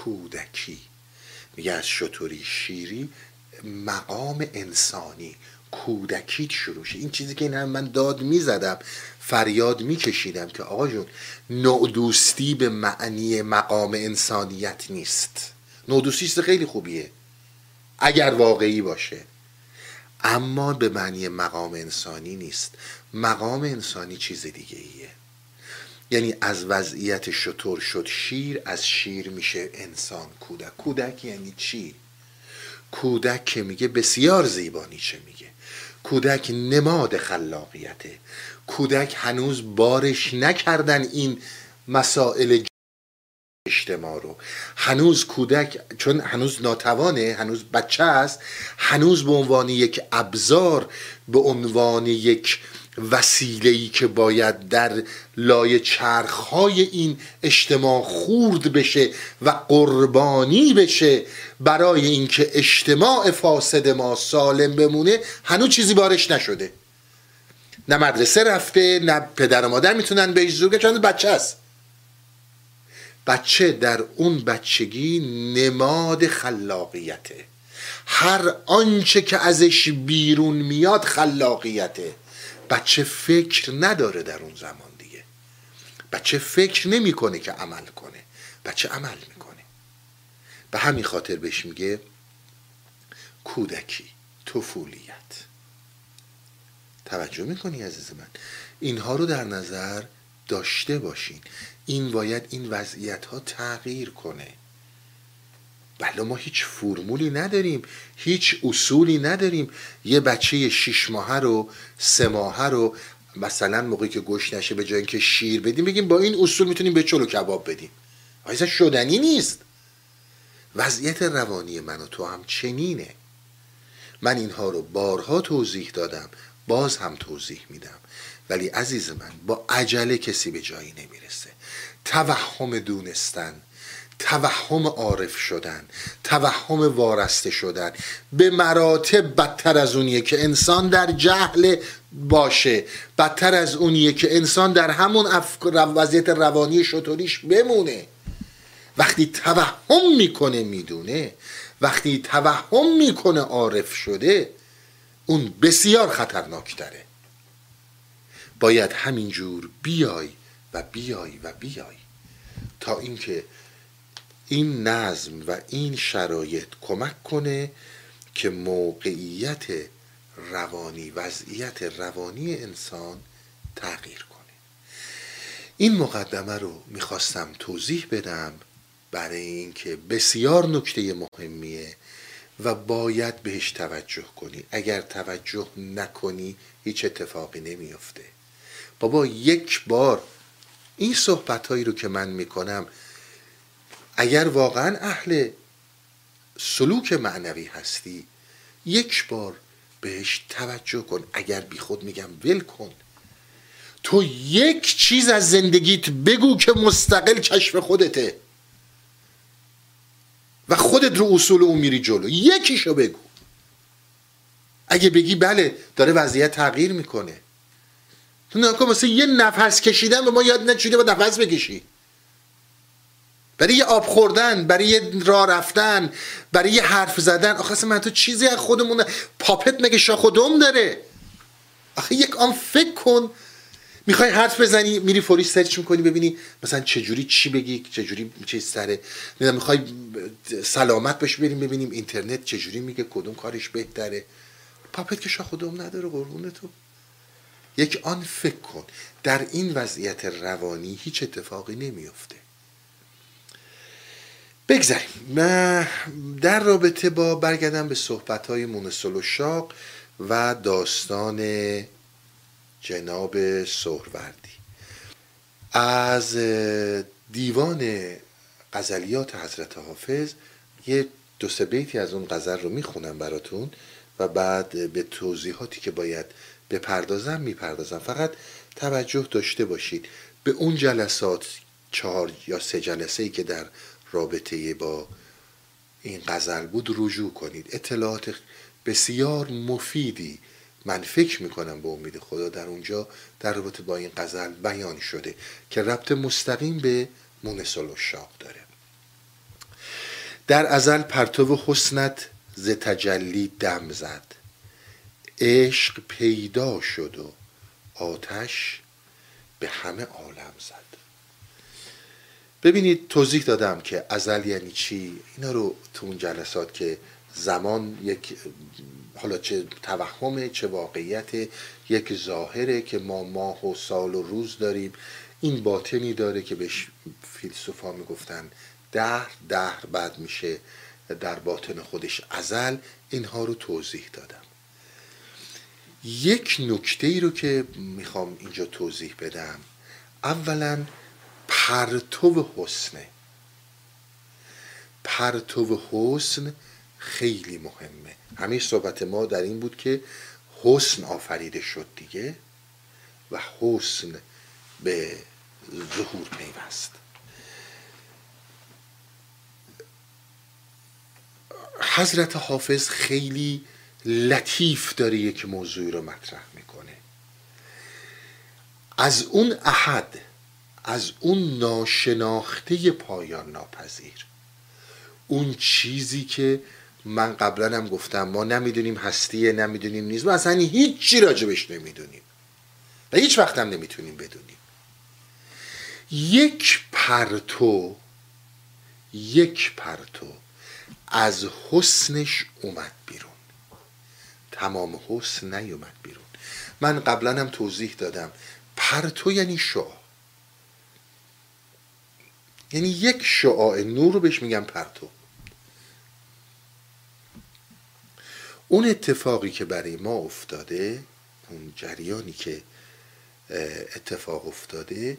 کودکی. میگه از شطوری شیری مقام انسانی، کودکیت شروع شه. این چیزی که این هم من داد میزدم، فریاد میکشیدم که آقا جون، نودوستی به معنی مقام انسانیت نیست. نودوستی چیز خیلی خوبیه اگر واقعی باشه، اما به معنی مقام انسانی نیست. مقام انسانی چیز دیگه ایه. یعنی از وضعیت شتر شد شیر، از شیر میشه انسان، کودک. کودک یعنی چی؟ کودک که میگه بسیار زیبا نیچه میگه کودک نماد خلاقیته. کودک هنوز بارش نکردن این مسائل اجتماع رو. هنوز کودک چون هنوز ناتوانه، هنوز بچه است، هنوز به عنوان یک ابزار، به عنوان یک وسیله‌ای که باید در لای چرخهای این اجتماع خورد بشه و قربانی بشه برای اینکه اجتماع فاسد ما سالم بمونه، هنوز چیزی بارش نشده. نه مدرسه رفته، نه پدر و مادر میتونن بهش زور چون بچه است. بچه در اون بچگی نماد خلاقیته. هر آنچه که ازش بیرون میاد خلاقیته. بچه فکر نداره در اون زمان دیگه. بچه فکر نمیکنه که عمل کنه، بچه عمل میکنه. به همین خاطر بهش میگه کودکی، طفولیت. توجه میکنی عزیز من؟ اینها رو در نظر داشته باشین. این باید این وضعیت ها تغییر کنه. بله ما هیچ فرمولی نداریم، هیچ اصولی نداریم. یه بچه شش ماهه رو، سه ماهه رو مثلا موقعی که گوشت نشه به جای اینکه شیر بدیم بگیم با این اصول میتونیم به چلو کباب بدیم. اصلا شدنی نیست. وضعیت روانی من و تو هم چنینه. من اینها رو بارها توضیح دادم، باز هم توضیح میدم، ولی عزیز من با عجله کسی به جایی نمیرسه. توهم دونستن، توهم عارف شدن، توهم وارسته شدن به مراتب بدتر از اونیه که انسان در جهل باشه، بدتر از اونیه که انسان در همون افکار وضعیت روانی شطوریش بمونه. وقتی توهم میکنه میدونه، وقتی توهم میکنه عارف شده، اون بسیار خطرناکتره. باید همینجور بیای و بیای و بیای تا اینکه این نظم و این شرایط کمک کنه که موقعیت روانی، وضعیت روانی انسان تغییر کنه. این مقدمه رو میخواستم توضیح بدم برای اینکه بسیار نکته مهمیه و باید بهش توجه کنی. اگر توجه نکنی هیچ اتفاقی نمیفته. بابا یک بار این صحبتهایی رو که من میکنم، اگر واقعا اهل سلوک معنوی هستی، یک بار بهش توجه کن. اگر بی خود میگم ول کن. تو یک چیز از زندگیت بگو که مستقل کشف خودته و خودت رو اصول اون میری جلو. یکیشو بگو. اگه بگی بله داره وضعیت تغییر میکنه، تو نکن مثلا یه نفس کشیدن به ما یاد نشده با نفس بکشی، برای یه آب خوردن، برای یه راه رفتن، برای یه حرف زدن. آخه اصلا من تو چیزی از خودمون، پاپت مگه شاخ و دم داره؟ آخه یک آن فکر کن. میخوای حرف بزنی میری فوری سرچ میکنی ببینی مثلا چجوری چی بگی، چجوری چیز سره. میخوای سلامت بهش بریم ببینیم اینترنت چجوری میگه کدوم کارش بهتره. پاپت که شاخ و دم نداره قربون تو. یک آن فکر کن. در این وضعیت روانی هیچ اتفاقی نمیفته. بگذاریم در رابطه با برگردم به صحبت‌های مونس العشاق و داستان جناب سهروردی. از دیوان غزلیات حضرت حافظ یه دو سه بیتی از اون غزل رو میخونم براتون و بعد به توضیحاتی که باید بپردازم میپردازم. فقط توجه داشته باشید به اون جلسات، چهار یا سه جلسه‌ای که در رابطه با این غزل بود رجوع کنید. اطلاعات بسیار مفیدی من فکر میکنم به امید خدا در اونجا در رابطه با این غزل بیان شده که ربط مستقیم به مونس العشاق داره. در ازل پرتو حسنت ز تجلی دم زد، عشق پیدا شد و آتش به همه عالم زد. ببینید توضیح دادم که ازل یعنی چی. اینا رو تو اون جلسات که زمان یک، حالا چه توهمه چه واقعیت، یک ظاهره که ما ماه و سال و روز داریم، این باطنی داره که بهش فیلسوفا میگفتن دهر، دهر بعد میشه در باطن خودش ازل. اینها رو توضیح دادم. یک نکته ای رو که میخوام اینجا توضیح بدم، اولا پرتو حسنه. پرتو حسن خیلی مهمه. همه صحبت ما در این بود که حسن آفریده شد دیگه و حسن به ظهور پیوست. حضرت حافظ خیلی لطیف داره یک موضوعی رو مطرح میکنه. از اون احد، از اون ناشناخته پایان ناپذیر، اون چیزی که من قبلا هم گفتم ما نمیدونیم هستیه، نمیدونیم نیست، ما اصلا هیچ چی راجبش نمیدونیم و هیچ وقت هم نمیتونیم بدونیم. یک پرتو یک پرتو از حسنش اومد بیرون، تمام حسن نیومد بیرون. من قبلا هم توضیح دادم پرتو یعنی شعاع، یعنی یک شعاع نور رو بهش میگم پرتو. اون اتفاقی که برای ما افتاده، اون جریانی که اتفاق افتاده،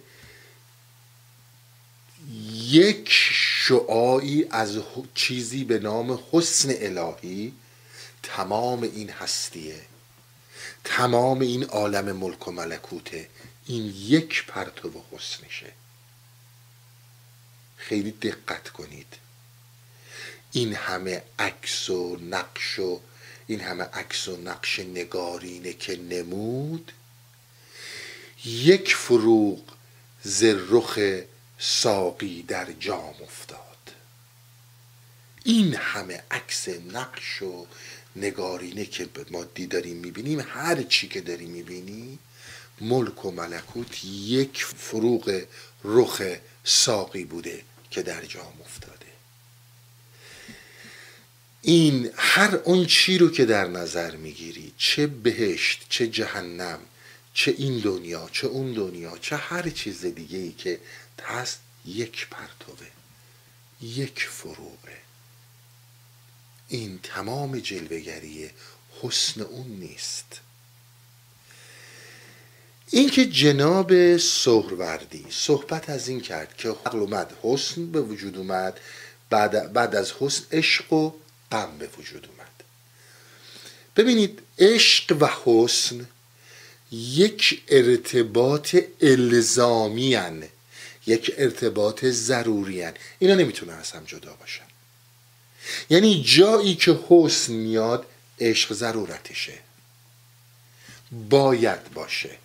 یک شعاعی از چیزی به نام حسن الهی تمام این هستیه، تمام این عالم ملک و ملکوته، این یک پرتو حسنشه. خیلی دقت کنید. این همه عکس و نقش و این همه عکس و نقش نگارینه که نمود، یک فروغ ز رخ ساقی در جام افتاد. این همه عکس نقش و نگارینه که ما دی داریم میبینیم، هر چی که داریم میبینی ملک و ملکوت یک فروغ رخ ساقی بوده که در جام افتاده. این هر اون چی رو که در نظر میگیری، چه بهشت، چه جهنم، چه این دنیا، چه اون دنیا، چه هر چیز دیگه ای که هست، یک پرتوه، یک فروغه. این تمام جلوه‌گری حسن اون نیست. این که جناب سهروردی صحبت از این کرد که عقل اومد، حسن به وجود اومد، بعد, بعد از حسن عشق و غم به وجود اومد. ببینید عشق و حسن یک ارتباط الزامی هن، یک ارتباط ضروری هن. اینا نمیتونه از هم جدا باشن. یعنی جایی که حسن میاد عشق ضرورتشه، باید باشه.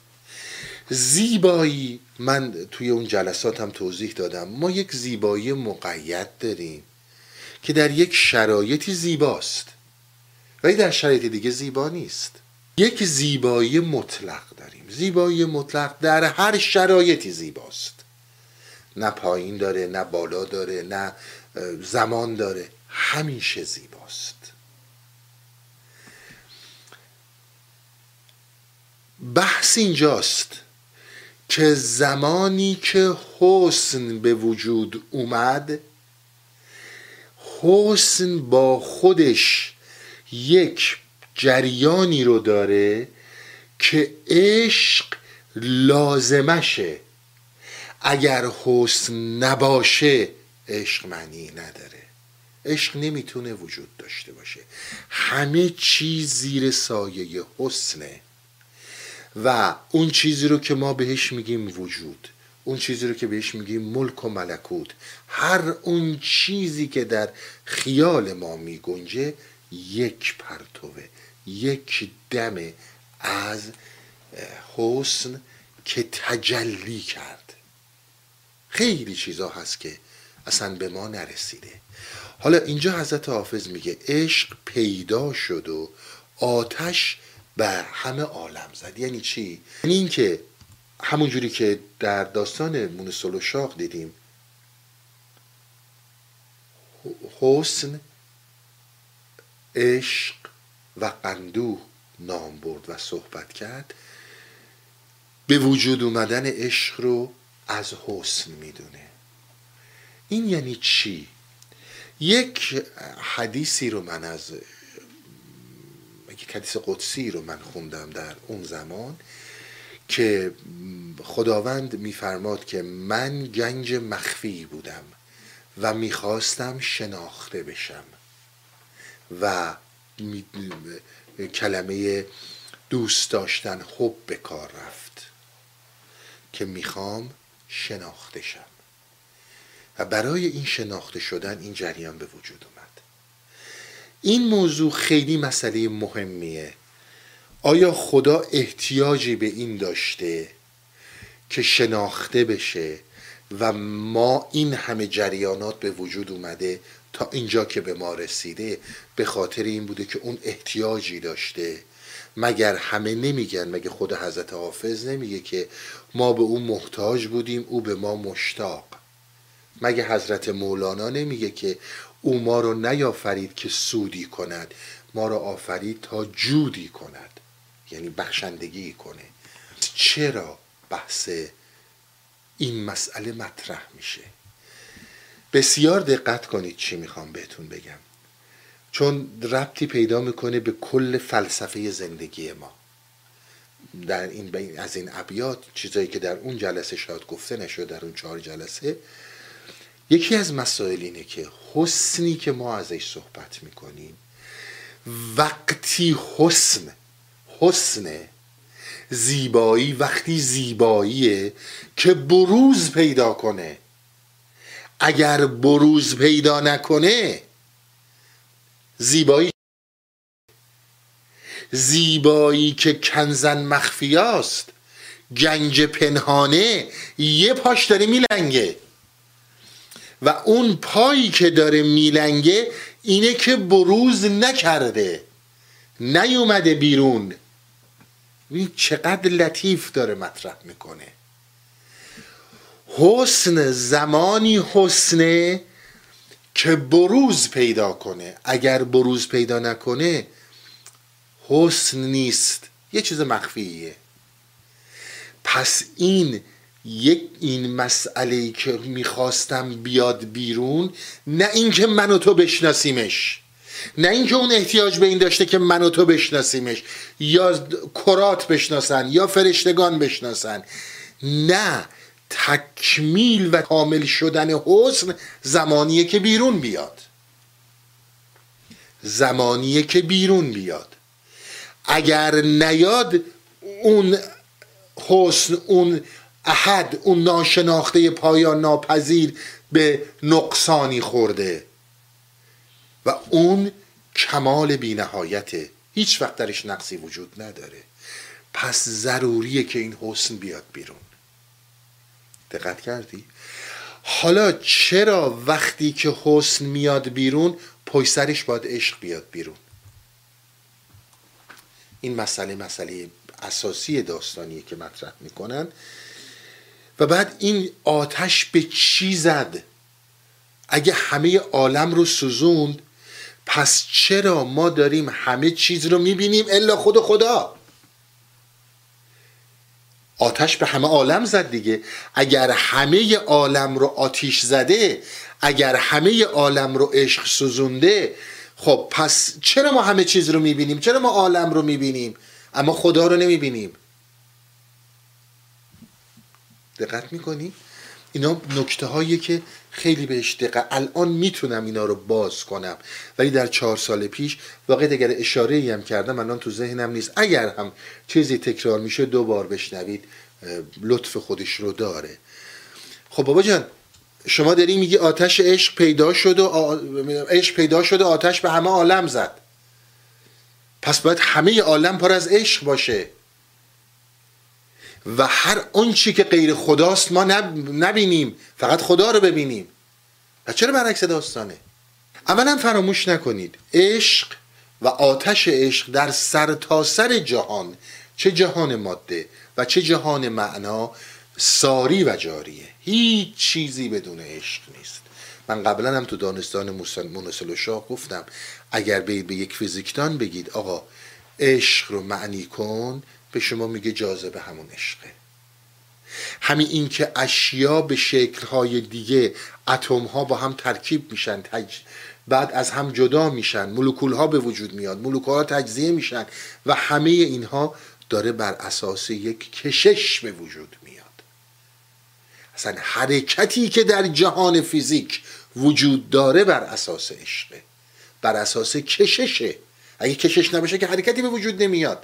زیبایی، من توی اون جلسات هم توضیح دادم، ما یک زیبایی مقید داریم که در یک شرایطی زیباست ولی در شرایط دیگه زیبا نیست. یک زیبایی مطلق داریم. زیبایی مطلق در هر شرایطی زیباست، نه پایین داره، نه بالا داره، نه زمان داره، همیشه زیباست. بحث اینجاست که زمانی که حسن به وجود اومد، حسن با خودش یک جریانی رو داره که عشق لازمشه. اگر حسن نباشه عشق معنی نداره. عشق نمیتونه وجود داشته باشه. همه چیز زیر سایه حسنه و اون چیزی رو که ما بهش میگیم وجود، اون چیزی رو که بهش میگیم ملک و ملکوت، هر اون چیزی که در خیال ما میگنجه یک پرتوه، یک دم از حسن که تجلی کرد. خیلی چیزا هست که اصلا به ما نرسیده. حالا اینجا حضرت حافظ میگه عشق پیدا شد و آتش به همه عالم زد. یعنی چی؟ یعنی این که همون جوری که در داستان مونس العشاق دیدیم حسن، عشق و قندوه نام برد و صحبت کرد، به وجود اومدن عشق رو از حسن میدونه. این یعنی چی؟ یک حدیثی رو من از یک حدیث قدسی رو من خوندم در اون زمان که خداوند میفرماد که من گنج مخفی بودم و میخواستم شناخته بشم و کلمه دوست داشتن حب به کار رفت که میخوام شناخته شم و برای این شناخته شدن این جریان به وجود اومد. این موضوع خیلی مسئله مهمیه. آیا خدا احتیاجی به این داشته که شناخته بشه و ما این همه جریانات به وجود اومده تا اینجا که به ما رسیده به خاطر این بوده که اون احتیاجی داشته؟ مگر همه نمیگن، مگه خود حضرت حافظ نمیگه که ما به اون محتاج بودیم او به ما مشتاق؟ مگه حضرت مولانا نمیگه که او ما رو نیافرید که سودی کند، ما رو آفرید تا جودی کند، یعنی بخشندگی کنه؟ چرا بحث این مسئله مطرح میشه؟ بسیار دقت کنید چی میخوام بهتون بگم، چون ربطی پیدا میکنه به کل فلسفه زندگی ما. در این از این ابیات، چیزایی که در اون جلسه شاید گفته نشد، در اون چهار جلسه، یکی از مسائل اینه که حسنی که ما ازش صحبت میکنیم، وقتی حسن حسن زیبایی وقتی زیباییه که بروز پیدا کنه. اگر بروز پیدا نکنه زیبایی زیبایی که کنزن مخفیاست، گنج پنهانه، یه پاش داره میلنگه و اون پایی که داره میلنگه اینه که بروز نکرده، نیومده بیرون. این چقدر لطیف داره مطرح میکنه. حسن زمانی حسنه که بروز پیدا کنه. اگر بروز پیدا نکنه حسن نیست، یه چیز مخفیه. پس این یک این مسئله‌ای که میخواستم بیاد بیرون، نه اینکه من و تو بشناسیمش، نه اینکه اون احتیاج به این داشته که من و تو بشناسیمش یا کرات بشناسن یا فرشتگان بشناسن، نه، تکمیل و کامل شدن حسن زمانیه که بیرون بیاد، زمانیه که بیرون بیاد. اگر نیاد اون حسن، اون احد، اون ناشناخته پایان ناپذیر به نقصانی خورده و اون کمال بی نهایته، هیچ وقت درش نقصی وجود نداره. پس ضروریه که این حسن بیاد بیرون. دقت کردی؟ حالا چرا وقتی که حسن میاد بیرون پشت سرش باید عشق بیاد بیرون؟ این مسئله مسئله اساسی داستانیه که مطرح میکنن. و بعد این آتش به چی زد؟ اگه همه عالم رو سوزوند، پس چرا ما داریم همه چیز رو میبینیم الا خود خدا؟ آتش به همه عالم زد دیگه. اگر همه عالم رو آتیش زده، اگر همه عالم رو عشق سوزونده، خب پس چرا ما همه چیز رو میبینیم؟ چرا ما عالم رو میبینیم اما خدا رو نمیبینیم؟ دقت میکنی؟ اینا نکته هایی که خیلی بهش دقت، الان میتونم اینا رو باز کنم، ولی در چهار سال پیش واقعا اگر اشاره ای هم کردم الان تو ذهنم نیست. اگر هم چیزی تکرار میشه دو بار بشنوید، لطف خودش رو داره. خب بابا جان، شما داری میگی آتش عشق پیدا شد و آ... عشق پیدا شد و آتش به همه عالم زد، پس باید همه عالم پر از عشق باشه و هر اون چی که غیر خداست ما نبینیم، فقط خدا رو ببینیم. و چرا برعکس داستانه؟ اولا فراموش نکنید عشق و آتش عشق در سرتاسر جهان، چه جهان ماده و چه جهان معنا، ساری و جاریه. هیچ چیزی بدون عشق نیست. من قبلا هم تو دانستان منوسل و شاه گفتم اگر به یک فیزیکدان بگید آقا عشق رو معنی کن، به شما میگه جاذبه همون عشقه. همین این که اشیا به شکل‌های دیگه، اتم‌ها با هم ترکیب میشن، تج... بعد از هم جدا میشن، مولکول‌ها به وجود میاد، مولکول‌ها تجزیه میشن و همه اینها داره بر اساس یک کشش به وجود میاد. اصلا حرکتی که در جهان فیزیک وجود داره بر اساس عشقه، بر اساس کششه. اگه کشش نباشه که حرکتی به وجود نمیاد.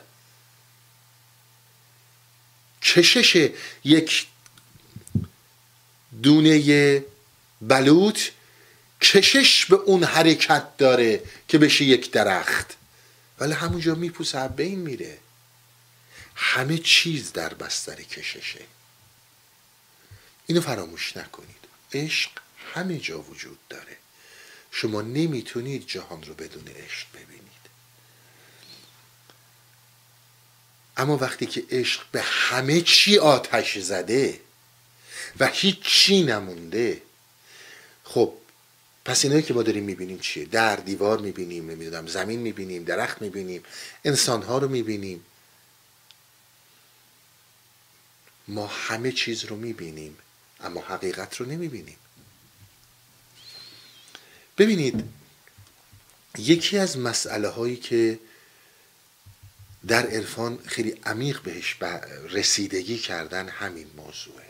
کشش یک دونه بلوط کشش به اون حرکت داره که بشه یک درخت، ولی همونجا میپوسه به این میره. همه چیز در بستر کششه. اینو فراموش نکنید. عشق همه جا وجود داره. شما نمیتونید جهان رو بدون عشق ببینید. اما وقتی که عشق به همه چی آتش زده و هیچ چی نمونده، خب پس اینایی که ما داریم میبینیم چیه؟ در دیوار میبینیم، نمیدونم زمین میبینیم، درخت میبینیم، انسانها رو میبینیم. ما همه چیز رو میبینیم اما حقیقت رو نمیبینیم. ببینید یکی از مسئله هایی که در عرفان خیلی عمیق بهش رسیدگی کردن همین موضوعه.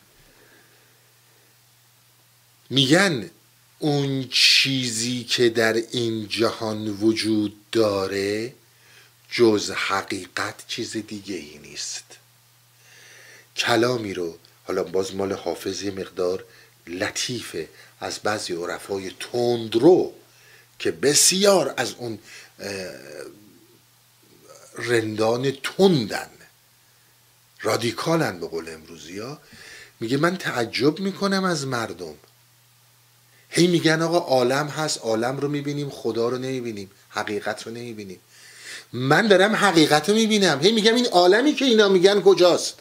میگن اون چیزی که در این جهان وجود داره جز حقیقت چیز دیگه ای نیست. کلامی رو حالا باز مال حافظ یه مقدار لطیفه از بعضی عرفای تندرو که بسیار از اون رندان تندن، رادیکالن به قول امروزی ها. میگه من تعجب میکنم از مردم، هی میگن آقا عالم هست، عالم رو میبینیم، خدا رو نمیبینیم، حقیقت رو نمیبینیم. من دارم حقیقت رو میبینم، هی میگم این عالمی که اینا میگن کجاست؟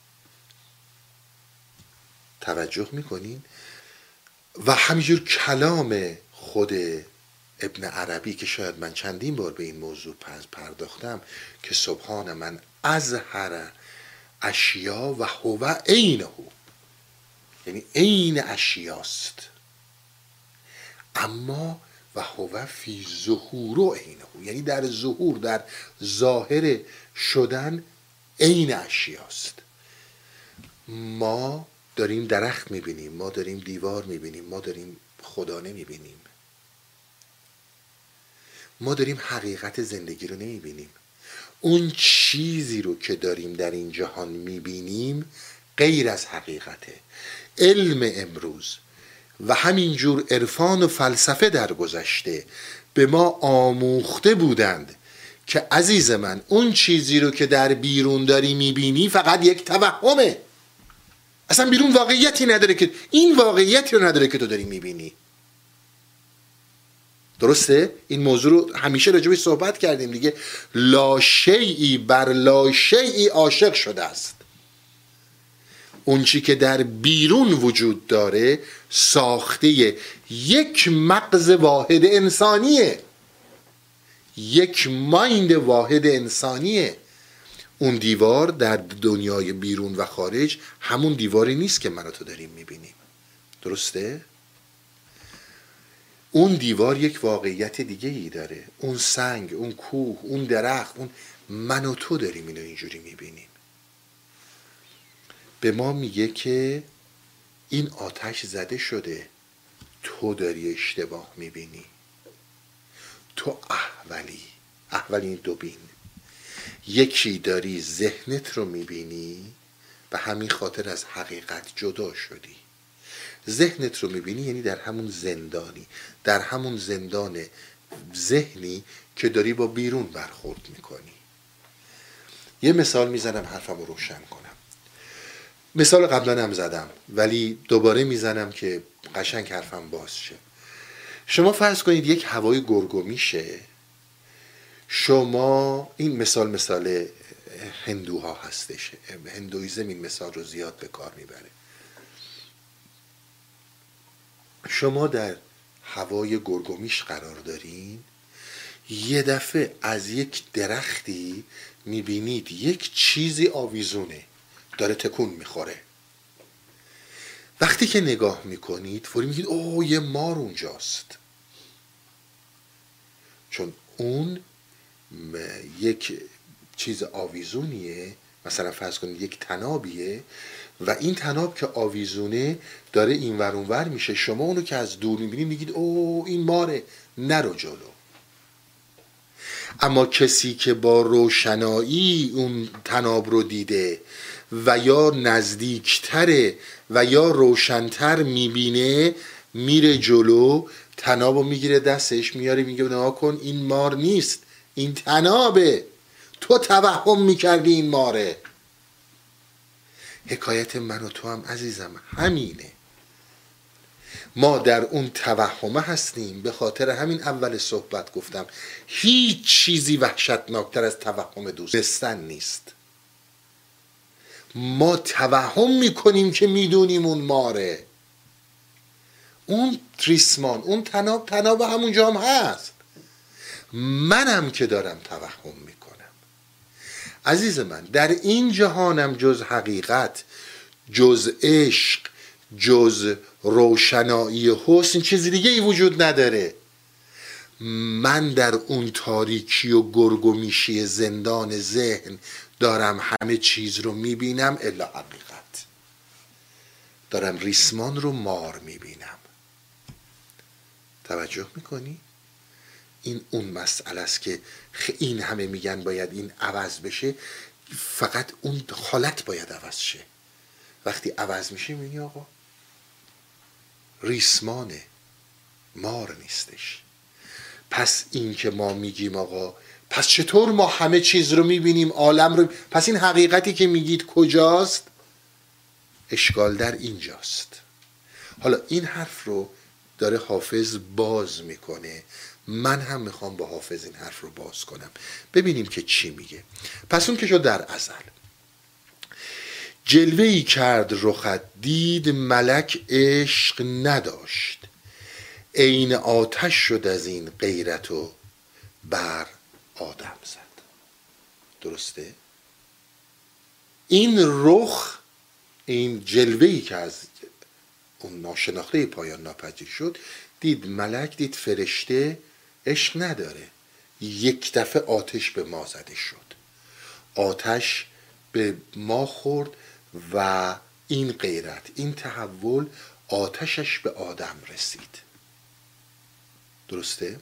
توجه میکنین؟ و همینجور کلام خود ابن عربی که شاید من چندین بار به این موضوع پرداختم که سبحان من اظهر اشیا و هو عینه، یعنی عین اشیاست اما و هو فی ظهور عینه، یعنی در ظهور، در ظاهر شدن عین اشیاست. ما داریم درخت میبینیم، ما داریم دیوار میبینیم، ما داریم خدا نمیبینیم. ما داریم حقیقت زندگی رو نمیبینیم. اون چیزی رو که داریم در این جهان میبینیم غیر از حقیقته. علم امروز و همینجور عرفان و فلسفه در گذشته به ما آموخته بودند که عزیز من اون چیزی رو که در بیرون داری میبینی فقط یک توهمه، اصلا بیرون واقعیتی نداره، که این واقعیتی رو نداره که تو داری میبینی. درسته؟ این موضوع رو همیشه راجبش صحبت کردیم دیگه. لا شیئی بر لا شیئی عاشق شده است. اون چی که در بیرون وجود داره ساخته یک مغز واحد انسانیه، یک مایند واحد انسانیه. اون دیوار در دنیای بیرون و خارج همون دیواری نیست که من و تو داریم میبینیم. درسته؟ اون دیوار یک واقعیت دیگه ای داره. اون سنگ، اون کوه، اون درخت، اون من و تو داریم اینو اینجوری میبینیم. به ما میگه که این آتش زده شده، تو داری اشتباه میبینی، تو احولی. احولی دو بین، یکی داری ذهنت رو میبینی و همین خاطر از حقیقت جدا شدی. ذهنت رو میبینی یعنی در همون زندانی، در همون زندان ذهنی که داری با بیرون برخورد میکنی. یه مثال میزنم حرفم رو روشن کنم. مثال قبلا هم زدم ولی دوباره میزنم که قشنگ حرفم باز شه. شما فرض کنید یک هوای گرگومیشه شما این مثال مثال هندوها هستش، هندویزم این مثال رو زیاد به کار میبره. شما در هوای گرگومیش قرار دارین، یه دفعه از یک درختی میبینید یک چیزی آویزونه داره تکون میخوره. وقتی که نگاه میکنید فوری میگید اوه یه مار اونجاست، چون اون یک چیز آویزونیه، مثلا فرض کنید یک تنابیه و این تناب که آویزونه داره این ور اون ور میشه، شما اونو که از دور میبینید میگید اوه این ماره، نرو جلو. اما کسی که با روشنایی اون تناب رو دیده و یا نزدیکتره و یا روشنتر میبینه، میره جلو، تناب رو میگیره دستش، میاره میگه نگاه کن این مار نیست، این تنابه، تو توهم میکردی این ماره. حکایت من و تو هم عزیزم همینه، ما در اون توهمه هستیم. به خاطر همین اول صحبت گفتم هیچ چیزی وحشتناکتر از توهم دوستن نیست. ما توهم میکنیم که میدونیم اون ماره، اون ریسمان، اون تناب تناب همونجا هم هست، منم که دارم توهم میکنم. عزیز من در این جهانم جز حقیقت، جز عشق، جز روشنایی حسن چیزی دیگه ای وجود نداره. من در اون تاریکی و گرگ و میشی زندان ذهن دارم همه چیز رو میبینم الا حقیقت، دارم ریسمان رو مار میبینم. توجه میکنی؟ این اون مسئله است که این همه میگن باید این عوض بشه، فقط اون حالت باید عوض شه. وقتی عوض میشه میگی آقا ریسمانه، مار نیستش. پس این که ما میگیم آقا پس چطور ما همه چیز رو میبینیم، عالم رو، پس این حقیقتی که میگید کجاست؟ اشکال در اینجاست. حالا این حرف رو داره حافظ باز میکنه، من هم میخوام با حافظ این حرف رو باز کنم، ببینیم که چی میگه. پس اون که شد در ازل، جلوه‌ای کرد رخت دید ملک عشق نداشت، عین آتش شد از این غیرت و بر آدم زد. درسته؟ این رخ، این جلوه‌ای که از اون ناشناخته پایان ناپذیر شد، دید ملک، دید فرشته، عشق نداره. یک دفعه آتش به ما زده شد، آتش به ما خورد و این غیرت، این تحول، آتشش به آدم رسید. درسته؟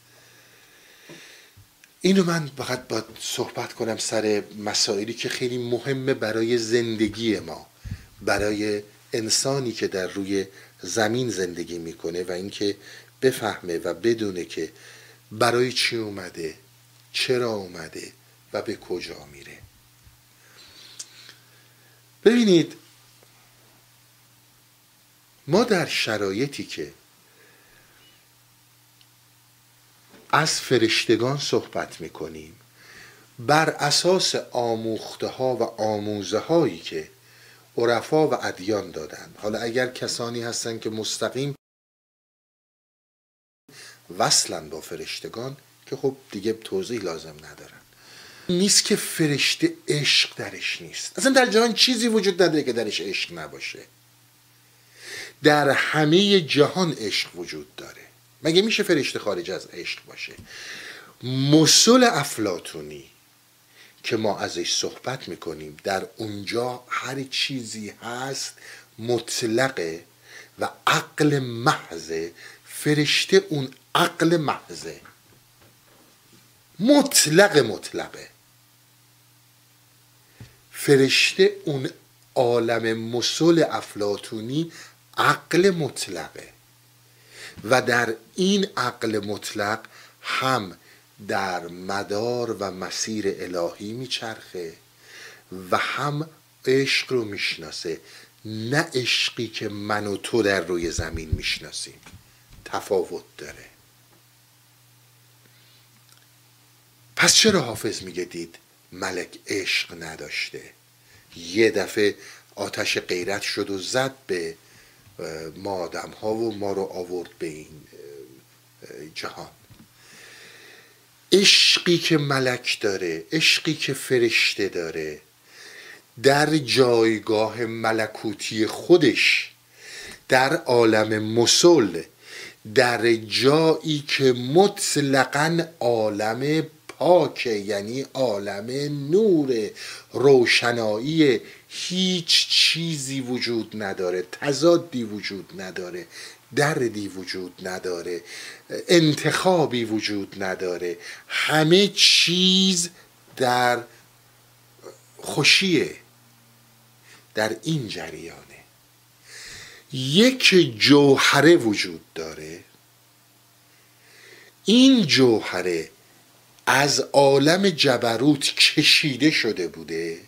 اینو من فقط باید صحبت کنم سر مسائلی که خیلی مهمه برای زندگی ما، برای انسانی که در روی زمین زندگی میکنه و اینکه بفهمه و بدونه که برای چی اومده، چرا اومده و به کجا میره. ببینید ما در شرایطی که از فرشتگان صحبت میکنیم، بر اساس آموخته ها و آموزه هایی که عرفا و ادیان دادن، حالا اگر کسانی هستن که مستقیم وصلن با فرشتگان که خب دیگه توضیح لازم ندارن، نیست که فرشته عشق درش نیست. اصلا در جهان چیزی وجود نداره که درش عشق نباشه. در همه جهان عشق وجود داره. مگه میشه فرشته خارج از عشق باشه؟ مسل افلاطونی که ما ازش صحبت میکنیم، در اونجا هر چیزی هست مطلقه و عقل محضه. فرشته اون عقل محضه، مطلق مطلقه. فرشته اون عالم مسل افلاطونی عقل مطلقه و در این عقل مطلق هم در مدار و مسیر الهی میچرخه و هم عشق رو میشناسه، نه عشقی که من و تو در روی زمین میشناسیم. تفاوت داره. پس چرا حافظ میگه دید ملک عشق نداشته؟ یه دفعه آتش غیرت شد و زد به ما آدم ها و ما رو آورد به این جهان. عشقی که ملک داره، عشقی که فرشته داره، در جایگاه ملکوتی خودش، در عالم مسل، در جایی که مطلقاً عالم پاکه، یعنی عالم نور، روشنایی، هیچ چیزی وجود نداره، تضادی وجود نداره، دردی وجود نداره، انتخابی وجود نداره، همه چیز در خوشیه. در این جریانه یک جوهره وجود داره. این جوهره از عالم جبروت کشیده شده بوده،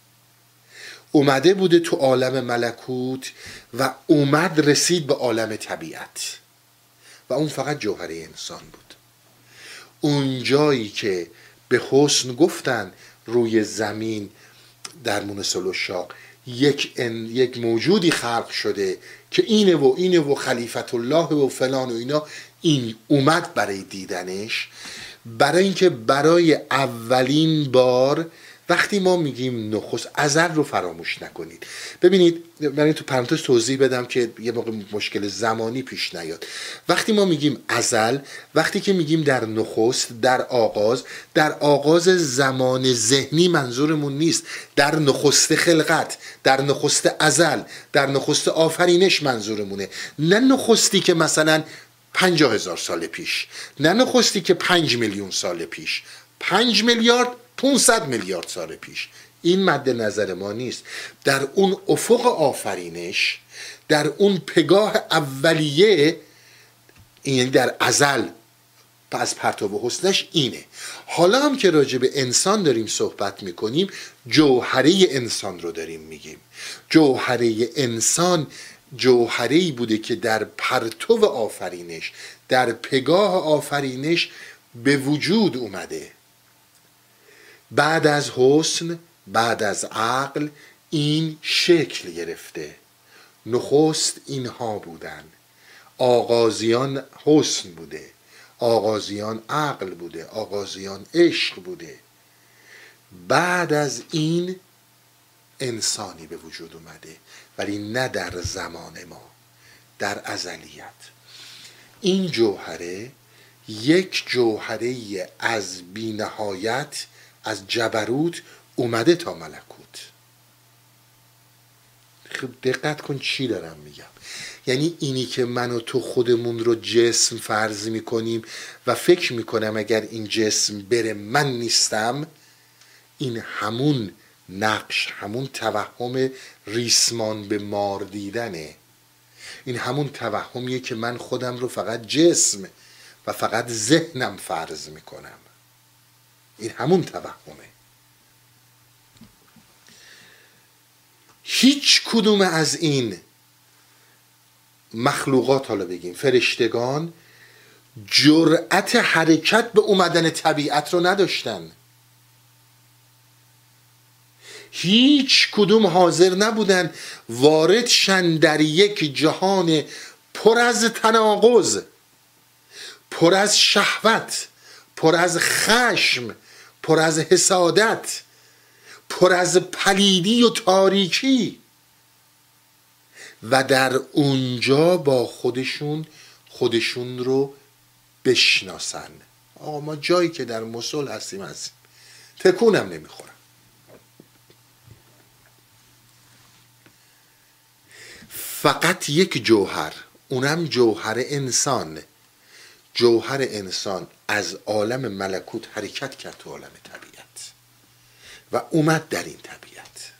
اومده بوده تو عالم ملکوت و اومد رسید به عالم طبیعت و اون فقط جوهره انسان بود. اون جایی که به حسن گفتن روی زمین در مونس العشاق یک, یک موجودی خلق شده که اینه و اینه و خلیفت الله و فلان و اینا، این اومد برای دیدنش، برای اینکه برای اولین بار وقتی ما میگیم نخست، ازل رو فراموش نکنید. ببینید من تو پرانتز توضیح بدم که یه موقع مشکل زمانی پیش نیاد. وقتی ما میگیم ازل، وقتی که میگیم در نخست، در آغاز، در آغاز زمان ذهنی منظورمون نیست، در نخست خلقت، در نخست ازل، در نخست آفرینش منظورمونه. نه نخستی که مثلا پنجاه هزار سال پیش، نه نخستی که پنج میلیون سال پیش، پنج میلیارد پونصد میلیارد سال پیش. این مد نظر ما نیست. در اون افق آفرینش، در اون پگاه اولیه، یعنی در ازل از پرتاب حسنش اینه. حالا هم که راجع به انسان داریم صحبت میکنیم، جوهره انسان رو داریم میگیم. جوهره انسان جوهره‌ای بوده که در پرتو آفرینش، در پگاه آفرینش به وجود اومده. بعد از حسن، بعد از عقل این شکل گرفته. نخست اینها بودن. آغازیان حسن بوده، آغازیان عقل بوده، آغازیان عشق بوده. بعد از این انسانی به وجود اومده، ولی نه در زمان ما، در ازلیت. این جوهره یک جوهره از بی‌نهایت، از جبروت اومده تا ملکوت. خب دقت کن چی دارم میگم. یعنی اینی که من و تو خودمون رو جسم فرض میکنیم و فکر میکنم اگر این جسم بره من نیستم، این همون نقش، همون توهم ریسمان به مار دیدنه. این همون توهمیه که من خودم رو فقط جسم و فقط ذهنم فرض میکنم. این همون توهمه. هیچ کدوم از این مخلوقات، حالا بگیم فرشتگان، جرأت حرکت به اومدن طبیعت رو نداشتن. هیچ کدوم حاضر نبودن وارد شن در یک جهان پر از تناقض، پر از شهوت، پر از خشم، پر از حسادت، پر از پلیدی و تاریکی، و در اونجا با خودشون خودشون رو بشناسن. آقا ما جایی که در مسل هستیم هستیم، تکونم نمیخورم. فقط یک جوهر، اونم جوهر انسان. جوهر انسان از عالم ملکوت حرکت کرد تو عالم طبیعت و اومد در این طبیعت.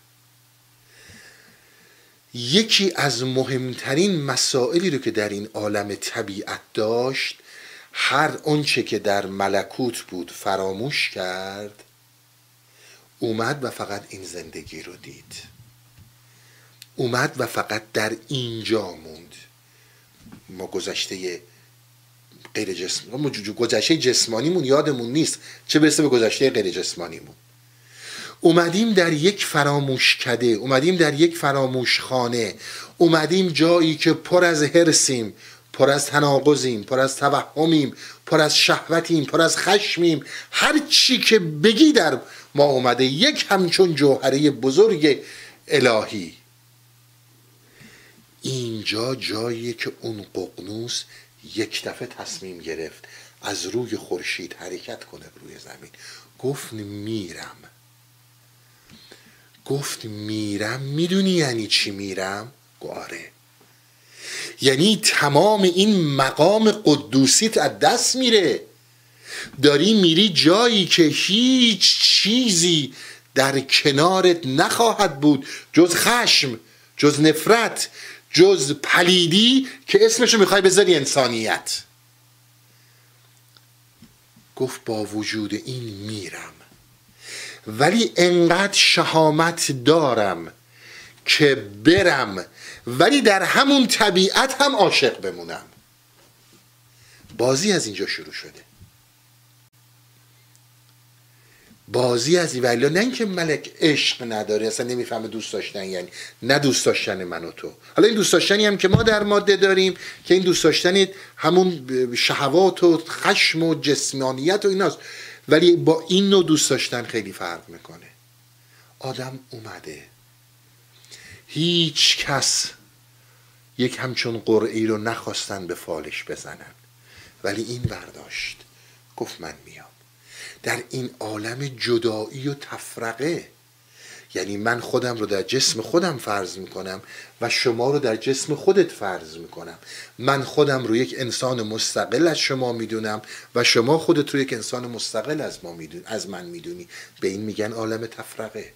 یکی از مهمترین مسائلی رو که در این عالم طبیعت داشت، هر آنچه که در ملکوت بود فراموش کرد، اومد و فقط این زندگی رو دید. اومد و فقط در اینجا موند. ما گذشته غیر جسم گذشته جسمانیمون یادمون نیست، چه برسه به گذشته غیر جسمانیمون. اومدیم در یک فراموشکده، اومدیم در یک فراموش خانه، اومدیم جایی که پر از حرسیم، پر از تناقضیم، پر از توهمیم، پر از شهوتیم، پر از خشمیم، هر چی که بگی در ما اومده، یک همچون جوهره بزرگ الهی. اینجا جاییه که اون ققنوس یک دفعه تصمیم گرفت از روی خورشید حرکت کنه روی زمین. گفت میرم. گفت میرم. میدونی یعنی چی میرم؟ آره، یعنی تمام این مقام قدوسیت از دست میره. داری میری جایی که هیچ چیزی در کنارت نخواهد بود جز خشم، جز نفرت، جز پلیدی که اسمشو میخوای بذاری انسانیت. گفت با وجود این میرم، ولی انقدر شهامت دارم که برم ولی در همون طبیعت هم عاشق بمونم. بازی از اینجا شروع شده. بازی از این، ولی نه اینکه ملک عشق نداره، اصلا نمیفهمه دوست داشتن یعنی نه دوست داشتن من و تو. حالا این دوست داشتنی هم که ما در ماده داریم که این دوست داشتنی همون شهوات و خشم و جسمانیت و ایناست، ولی با این نوع دوست داشتن خیلی فرق میکنه. آدم اومده، هیچ کس یک همچون قرعی رو نخواستن به فالش بزنن، ولی این برداشت، گفت من میام. در این عالم جدایی و تفرقه، یعنی من خودم رو در جسم خودم فرض میکنم و شما رو در جسم خودت فرض میکنم. من خودم رو یک انسان مستقل از شما میدونم و شما خودت رو یک انسان مستقل از ما میدون از من میدونی. به این میگن عالم تفرقه.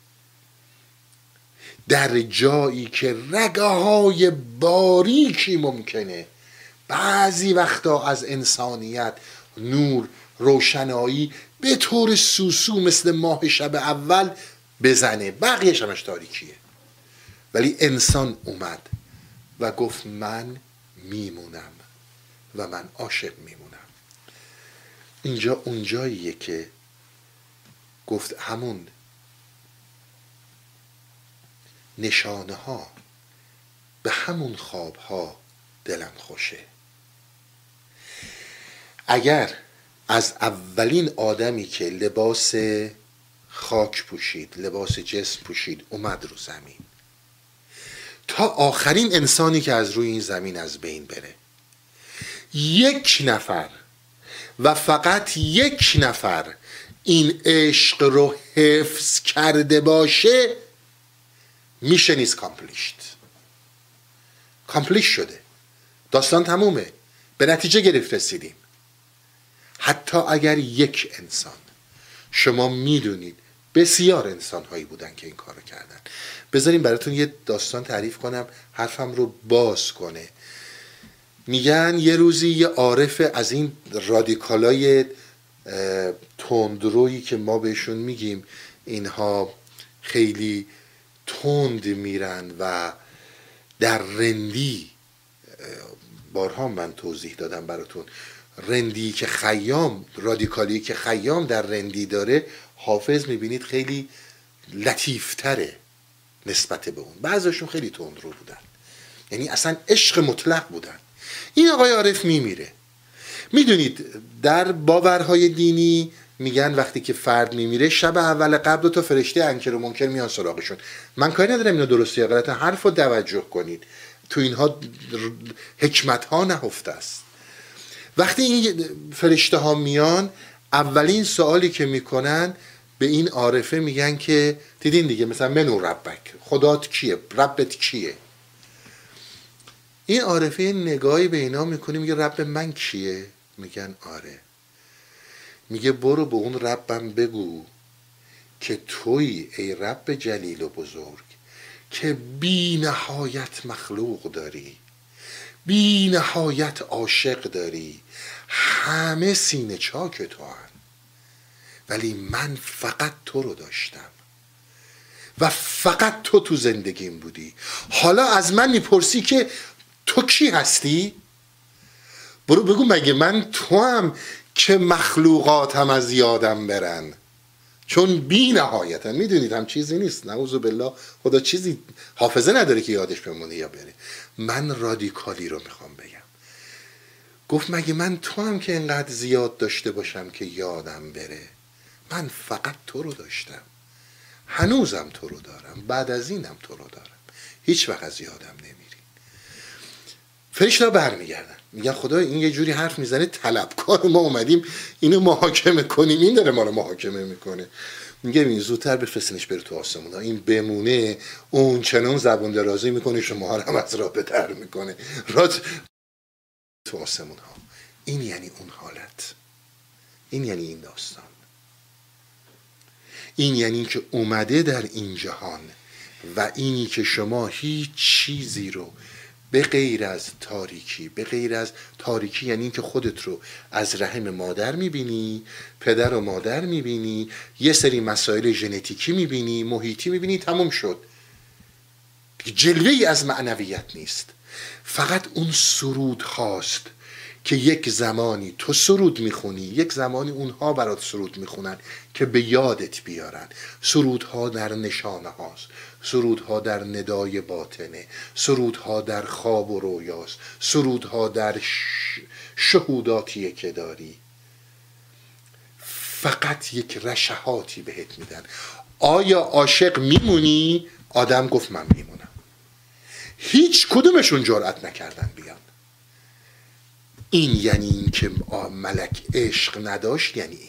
در جایی که رگه های باریکی ممکنه بعضی وقتا از انسانیت نور، روشنایی به طور سوسو مثل ماه شب اول بزنه، بقیه‌اش همش تاریکیه، ولی انسان اومد و گفت من میمونم و من عاشق میمونم. اینجا اونجاییه که گفت همون نشانه ها، به همون خواب ها دلم خوشه. اگر از اولین آدمی که لباس خاک پوشید، لباس جسم پوشید، اومد رو زمین، تا آخرین انسانی که از روی این زمین از بین بره، یک نفر و فقط یک نفر این عشق رو حفظ کرده باشه، میشه نیست کامپلیشت. کامپلیش شده، داستان تمومه، به نتیجه گرفت رسیدیم. حتی اگر یک انسان، شما میدونید بسیار انسان هایی بودن که این کارو کردن. بذاریم براتون یه داستان تعریف کنم حرفم رو باز کنه. میگن یه روزی یه عارف از این رادیکالای تندرویی که ما بهشون میگیم اینها خیلی تند میرن و در رندی، بارها من توضیح دادم براتون، رندی که خیام، رادیکالی که خیام در رندی داره، حافظ میبینید خیلی لطیفتره نسبت به اون. بعضیشون خیلی تندرو بودن، یعنی اصلا عشق مطلق بودن. این آقای عارف میمیره. میدونید در باورهای دینی میگن وقتی که فرد میمیره شب اول قبر تا فرشته انکر و منکر میان سراغشون. من کاری ندارم اینو درستی یا غلطه، حرف رو توجه کنید، تو اینها حکمت ها نهفته است. وقتی این فرشته ها میان، اولین سوالی که میکنن به این عارفه میگن که دیدین دیگه مثلا منو ربک، خدات کیه، ربت کیه. این عارفه نگاهی به اینا میکنه، میگه رب من کیه؟ میگن آره. میگه برو به اون ربم بگو که توی ای رب جلیل و بزرگ که بی نهایت مخلوق داری، بی نهایت عاشق داری، همه سینه چاک تو هن، ولی من فقط تو رو داشتم و فقط تو تو زندگیم بودی. حالا از من میپرسی که تو کی هستی؟ برو بگو مگه من تو هم که مخلوقاتم از یادم برن، چون بی نهایتن. میدونید هم چیزی نیست، نعوذ بالله، خدا چیزی حافظه نداره که یادش بمونه یا بره. من رادیکالی رو میخوام بگم. گفت مگه من تو هم که اینقدر زیاد داشته باشم که یادم بره؟ من فقط تو رو داشتم، هنوزم تو رو دارم، بعد از اینم تو رو دارم، هیچ وقت از یادم نمیری. فرشته برمیگردن میگن خدا این یه جوری حرف میزنه طلبکار ما اومدیم اینو محاکمه کنیم، این داره ما رو محاکمه میکنه. میگه این زودتر بفرستنش بره تو آسمون ها، این بمونه اون چنان زبون درازی میکنه شما هم از راه بتر میکنه رات تو آسمون ها. این یعنی اون حالت، این یعنی این داستان، این یعنی که اومده در این جهان و اینی که شما هیچ چیزی رو به غیر از تاریکی، به غیر از تاریکی یعنی این که خودت رو از رحم مادر میبینی، پدر و مادر میبینی، یه سری مسائل ژنتیکی میبینی، محیطی میبینی، تموم شد. جلوه‌ای از معنویت نیست، فقط اون سرود هاست که یک زمانی تو سرود میخونی، یک زمانی اونها برات سرود میخونن که به یادت بیارن. سرودها در نشانه هاست، سرودها در ندای باطنه، سرودها در خواب و رویاست، سرودها در شهوداتیه که داری. فقط یک رشحاتی بهت میدن. آیا عاشق میمونی؟ آدم گفت من میمونم. هیچ کدومشون جرأت نکردن بیان. این یعنی این که ملک عشق نداشت، یعنی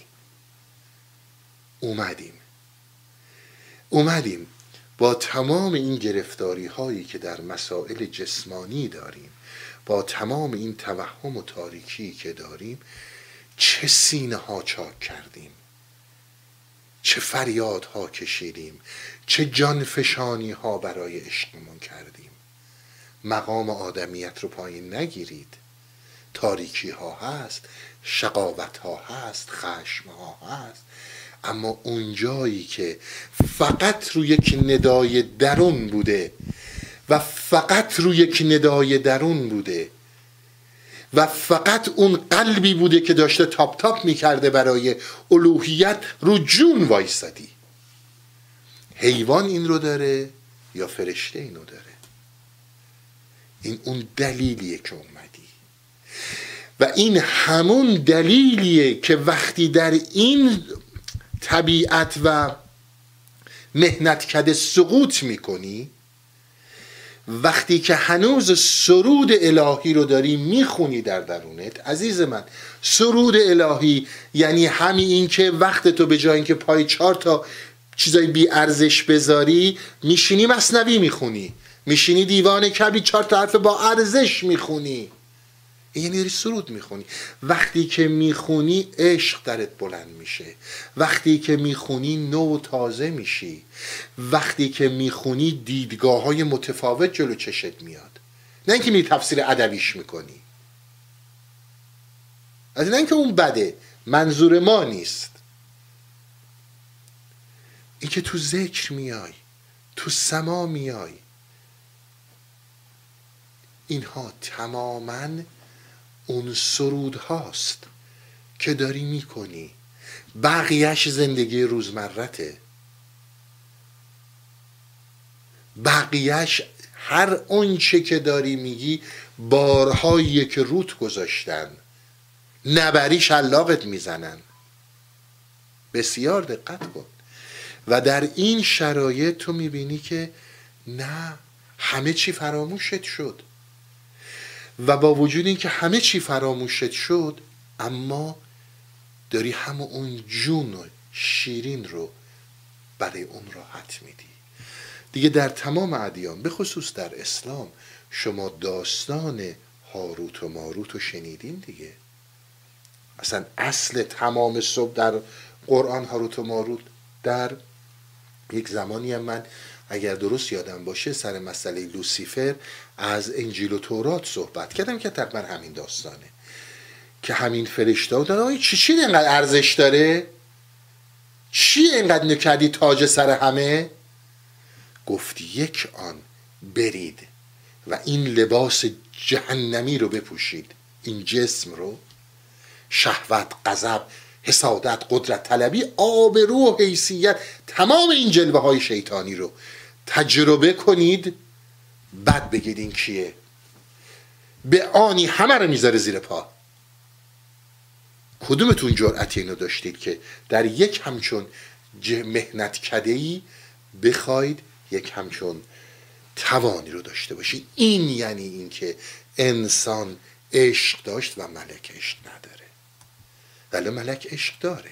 اومدیم اومدیم با تمام این گرفتاری هایی که در مسائل جسمانی داریم، با تمام این توهم و تاریکی که داریم، چه سینه ها چاک کردیم، چه فریاد ها کشیدیم، چه جانفشانی ها برای عشقمون کردیم. مقام آدمیت رو پایین نگیرید. تاریکی ها هست، شقاوت ها هست، خشم ها هست، اما اون جایی که فقط روی یک ندای درون بوده و فقط روی یک ندای درون بوده و فقط اون قلبی بوده که داشته تاپ تاپ میکرده برای الوهیت، رو جون وایسادی. حیوان این رو داره یا فرشته اینو داره؟ این اون دلیلیه که اومدی و این همون دلیلیه که وقتی در این طبیعت و مهنت کده سقوط میکنی، وقتی که هنوز سرود الهی رو داری میخونی در درونت، عزیز من، سرود الهی یعنی همین این که وقت تو به جای اینکه پای چهار تا چیزای بی ارزش بذاری، میشینی مثنوی میخونی، میشینی دیوان کبیر چهار تا حرف با ارزش میخونی، یعنی داری سرود میخونی. وقتی که میخونی عشق درت بلند میشه، وقتی که میخونی نو تازه میشی، وقتی که میخونی دیدگاه های متفاوت جلو چشت میاد. نه اینکه می تفسیر ادبیش میکنی، از نه اینکه اون بده، منظور ما نیست. این که تو ذکر میای، تو سما میای، اینها تماماً اون سرود هاست که داری میکنی. بقیهش زندگی روزمرته، بقیهش هر اون چه که داری میگی بارهایی که روت گذاشتن، نبری شلاقت میزنن. بسیار دقت کن. و در این شرایط تو میبینی که نه، همه چی فراموشت شد. و با وجود این که همه چی فراموشت شد، اما داری همون اون جون و شیرین رو برای اون راحت میدی. دیگه در تمام ادیان، به خصوص در اسلام، شما داستان هاروت و ماروت رو شنیدین دیگه. اصلا اصل تمام صبح در قرآن هاروت و ماروت. در یک زمانی هم من اگر درست یادم باشه سر مسئله لوسیفر از انجیل و تورات صحبت کردم که تقریبا همین داستانه، که همین فرشته ها دارن چی چی اینقدر ارزش داره، چی اینقدر نکردی تاج سر همه؟ گفت یک آن برید و این لباس جهنمی رو بپوشید این جسم رو، شهوت، غضب، حسادت، قدرت طلبی، آبرو و حیثیت، تمام این جلوه های شیطانی رو تجربه کنید، بعد بگید این کیه. به آنی همه رو میذاره زیر پا. کدومتون جرأت اینو داشتید که در یک همچون مهنت کده‌ای بخواید یک همچون توانی رو داشته باشید؟ این یعنی این که انسان عشق داشت و ملک عشق نداره. ولی ملک عشق داره،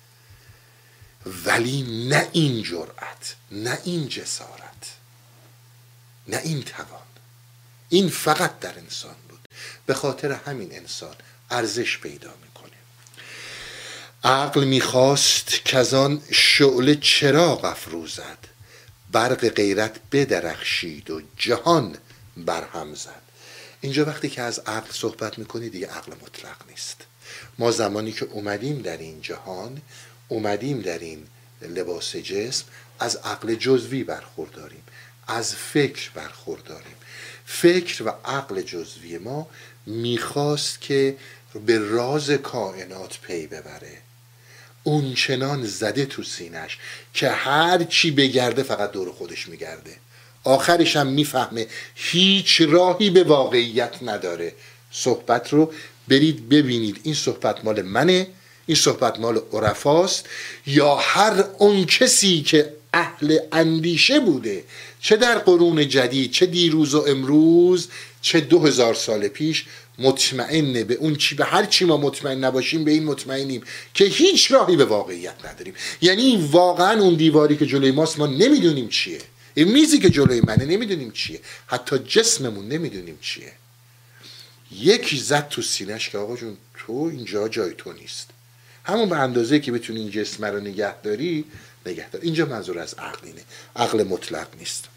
ولی نه این جرأت، نه این جسارت، نه این توان. این فقط در انسان بود. به خاطر همین انسان ارزش پیدا میکنه. عقل میخواست که از آن شعله چراغ افروزد، برق غیرت بدرخشید و جهان برهم زد. اینجا وقتی که از عقل صحبت میکنی دیگه عقل مطلق نیست. ما زمانی که اومدیم در این جهان، اومدیم در این لباس جسم، از عقل جزوی برخورداریم، از فکر برخورداریم. فکر و عقل جزوی ما میخواست که به راز کائنات پی ببره. اون چنان زده تو سینش که هر چی بگرده فقط دور خودش میگرده. آخرش هم میفهمه هیچ راهی به واقعیت نداره. صحبت رو برید ببینید، این صحبت مال منه، این صحبت مال عرفاست، یا هر اون کسی که اهل اندیشه بوده، چه در قرون جدید، چه دیروز و امروز، چه دو هزار سال پیش، مطمئنه به اون چی، به هر چی ما مطمئن نباشیم به این مطمئنیم که هیچ راهی به واقعیت نداریم. یعنی واقعا اون دیواری که جلوی ماست ما نمیدونیم چیه، این میزی که جلوی منه نمیدونیم چیه، حتی جسممون نمیدونیم چیه. یکی زد تو سینه‌اش که آقا جون تو اینجا جای تو نیست، همون به اندازه که بتونی این جسم رو نگه داری نگه دار. اینجا منظور از عقل اینه، عقل مطلق نیست.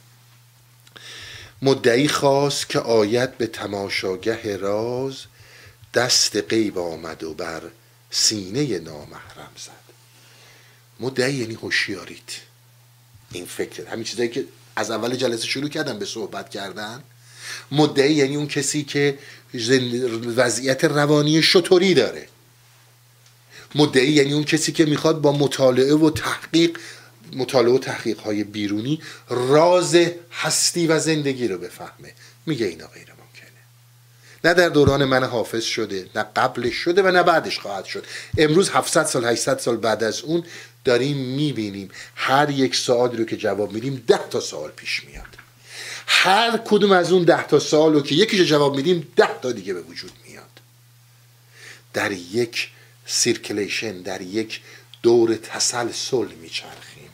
مدعی خواست که آید به تماشاگه راز، دست غیب آمد و بر سینه نامحرم زد. مدعی یعنی هوشیاریت، این فکر، همین چیزایی که از اول جلسه شروع کردن به صحبت کردن. مدعی یعنی اون کسی که وضعیت روانی شطوری داره. مدعی یعنی اون کسی که میخواد با مطالعه و تحقیق، مطالعه و تحقیق های بیرونی، راز هستی و زندگی رو بفهمه. میگه اینا غیر ممکنه. نه در دوران من حافظ شده، نه قبلش شده و نه بعدش خواهد شد. امروز هفتصد سال هشتصد سال بعد از اون داریم میبینیم هر یک سوال رو که جواب میدیم ده تا سوال پیش میاد. هر کدوم از اون ده تا سوال رو که یکیش جواب میدیم ده تا دیگه به وجود میاد. در یک سیرکلیشن، در یک دور تسلسل میچرخیم.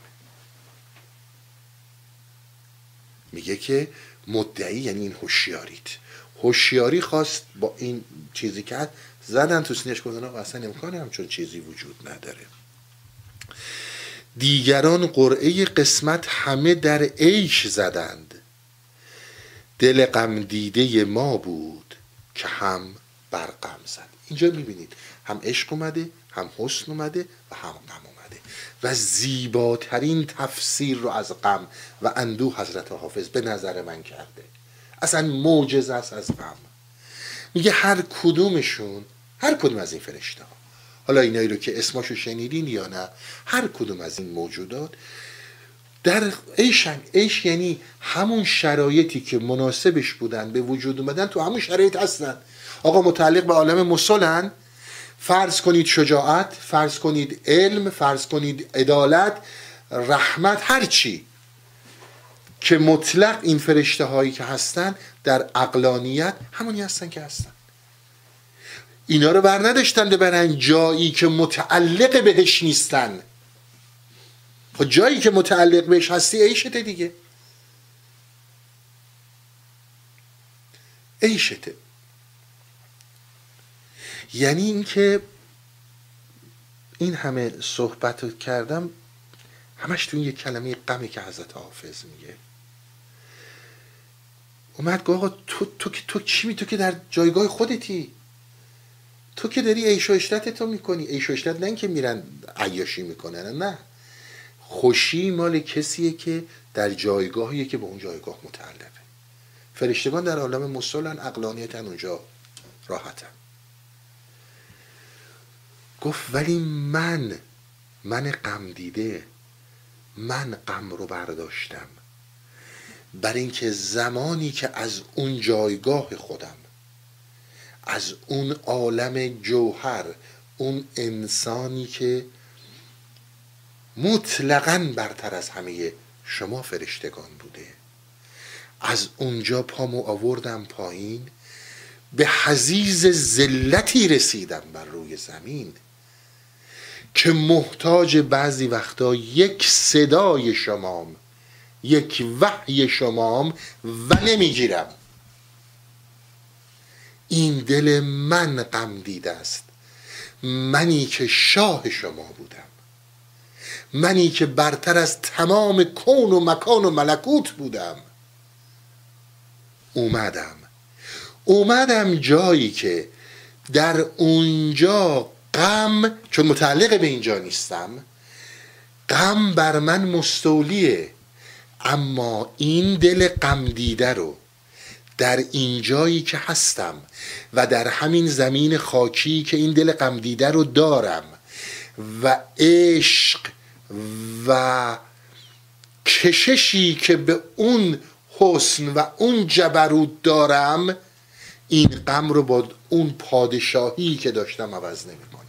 میگه که مدعی یعنی این هوشیاریت. هوشیاری خواست با این چیزی که زدن تو سینه‌اش، گفتن آقا اصلا امکان همچون چیزی وجود نداره. دیگران قرعه قسمت همه در عیش زدند، دل غم دیده ما بود که هم بر غم زد. اینجا میبینید هم عشق اومده، هم حسن اومده و هم غم اومده. و زیباترین تفسیر رو از غم و اندوه حضرت حافظ به نظر من کرده. اصلا معجزه است از غم. میگه هر کدومشون، هر کدوم از این فرشته ها، حالا اینایی رو که اسماشو شنیدین یا نه، هر کدوم از این موجودات در عیشن. عیش یعنی همون شرایطی که مناسبش بودن به وجود اومدن، تو همون شرایط هستن. آقا متعلق به عالم مسلن، فرض کنید شجاعت، فرض کنید علم، فرض کنید عدالت، رحمت، هر چی که مطلق این فرشته هایی که هستن در عقلانیت همونی هستن که هستن. اینا رو بر نداشتن ببرن جایی که متعلق بهش نیستن. خب جایی که متعلق بهش هستی عیشته دیگه، عیشته. یعنی این که این همه صحبت رو کردم همش تو این یک کلمه غمی که حضرت حافظ میگه. اومد گفت آقا تو تو تو چی می تو که در جایگاه خودتی، تو که داری عیش و عشرت تو میکنی. عیش و عشرت نه اینکه میرن عیاشی میکنن، نه، خوشی مال کسیه که در جایگاهیه که به اون جایگاه متعلقه. فرشتگان در عالم مسلن، عقلانیتن، اونجا راحتن. گفت ولی من من غم دیده، من غم رو برداشتم، برای اینکه زمانی که از اون جایگاه خودم، از اون عالم جوهر، اون انسانی که مطلقاً برتر از همه شما فرشتگان بوده، از اونجا پامو آوردم پایین، به حضیض ذلتی رسیدم بر روی زمین که محتاج بعضی وقتا یک صدای شمام، یک وحی شمام و نمیگیرم. این دل من غم دیده است، منی که شاه شما بودم، منی که برتر از تمام کون و مکان و ملکوت بودم. اومدم اومدم جایی که در اونجا غم، چون متعلق به اینجا نیستم، غم بر من مستولیه، اما این دل غم دیده رو در این جایی که هستم و در همین زمین خاکی که این دل غم دیده رو دارم و عشق و کششی که به اون حسن و اون جبروت دارم، این غم رو با اون پادشاهی که داشتم عوض نمی کنم.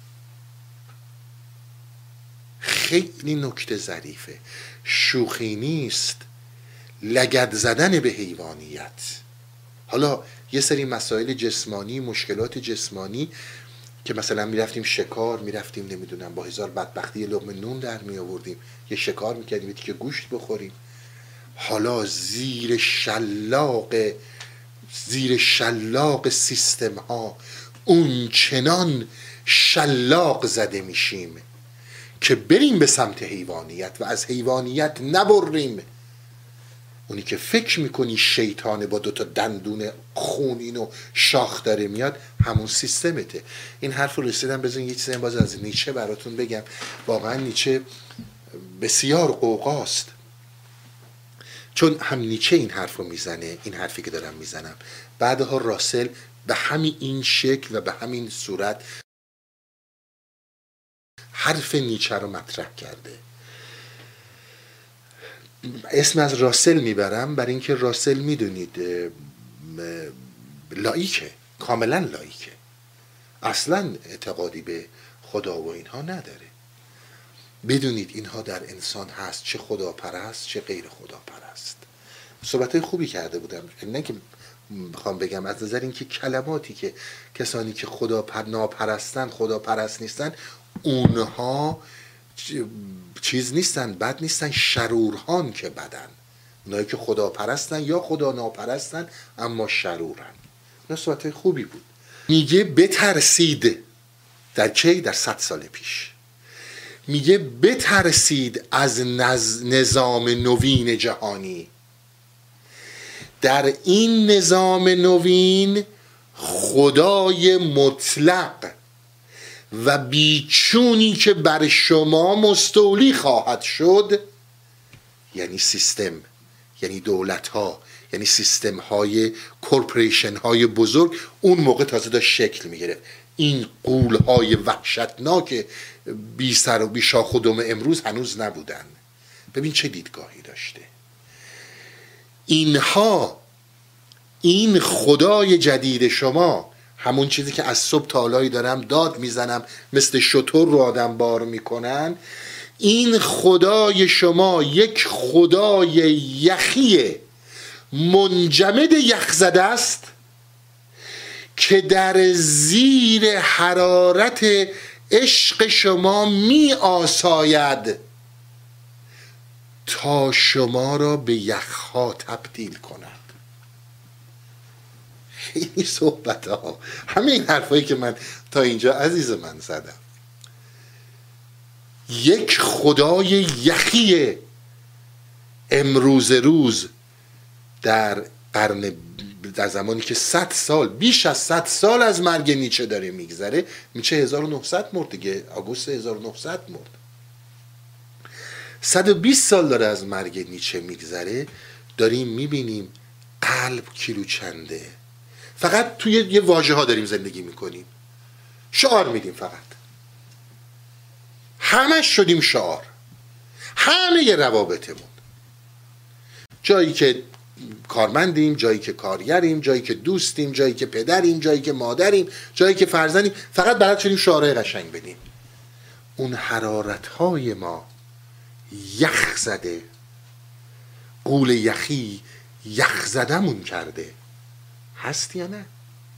خیلی نکته ظریفه، شوخی نیست، لگد زدن به حیوانیت. حالا یه سری مسائل جسمانی، مشکلات جسمانی که مثلا میرفتیم شکار، میرفتیم نمیدونم با هزار بدبختی یه لقمه نون در می آوردیم، یه شکار میکردیم که گوشت بخوریم. حالا زیر شلاق زیر شلاق سیستم ها اون چنان شلاق زده میشیم که بریم به سمت حیوانیت و از حیوانیت نبریم. اونی که فکر میکنی شیطانه با دوتا دندون خونین و شاخ داره میاد، همون سیستمته. این حرف رو رسیدم. بزن یه چیزی باز از نیچه براتون بگم. واقعا نیچه بسیار قوقاست، چون هم نیچه این حرف رو میزنه، این حرفی که دارم میزنم، بعدها راسل به همین این شکل و به همین صورت حرف نیچه رو مطرح کرده. اسم از راسل میبرم برای اینکه راسل میدونید لایکه، کاملا لایکه، اصلا اعتقادی به خدا و اینها نداره. بدونید اینها در انسان هست، چه خدا پرست چه غیر خدا پرست. صحبتهای خوبی کرده بودم، نه که بخوام بگم از نظر اینکه کلماتی که کسانی که خدا پر ناپرستن، خدا پرست نیستن، اونها چیز نیستن، بد نیستن، شرورهان که بدن. اونایی که خدا پرستن یا خدا ناپرستن اما شرورن. اون صحبتهای خوبی بود. میگه بترسید. در کی؟ در صد سال پیش. میگه بترسید از نظام نوین جهانی. در این نظام نوین خدای مطلق و بیچونی که بر شما مستولی خواهد شد، یعنی سیستم، یعنی دولت ها، یعنی سیستم های کورپوریشن های بزرگ، اون موقع تازه داشت شکل میگرفت. این غول های وحشتناک بی سر و بی شاخ و دم امروز هنوز نبودن. ببین چه دیدگاهی داشته. اینها، این خدای جدید شما، همون چیزی که از صبح تا حالایی دارم داد میزنم مثل شتر رو آدم بار میکنن، این خدای شما یک خدای یخی منجمد یخزده است که در زیر حرارت عشق شما می آساید تا شما را به یخها تبدیل کند. خیلی صحبت ها، همه این حرفایی که من تا اینجا عزیز من زدم. یک خدای یخی امروز روز در قرن، در زمانی که صد سال، بیش از صد سال از مرگ نیچه داره میگذره. نیچه هزار و نهصد مرد دیگه، آگوست هزار و نهصد مرد. صد و بیست سال داره از مرگ نیچه میگذره. داریم میبینیم قلب کیلو چنده. فقط توی یه واژه ها داریم زندگی میکنیم، شعار میدیم فقط. همش شدیم شعار، همه روابطمون، جایی که کارمندیم، جایی که کارگریم، جایی که دوستیم، جایی که پدریم، جایی که مادریم، جایی که فرزندیم، فقط بلد شدیم شعارهای قشنگ بدیم. اون حرارتهای ما یخ زده، قول یخی یخ زدمون کرده، هست یا نه؟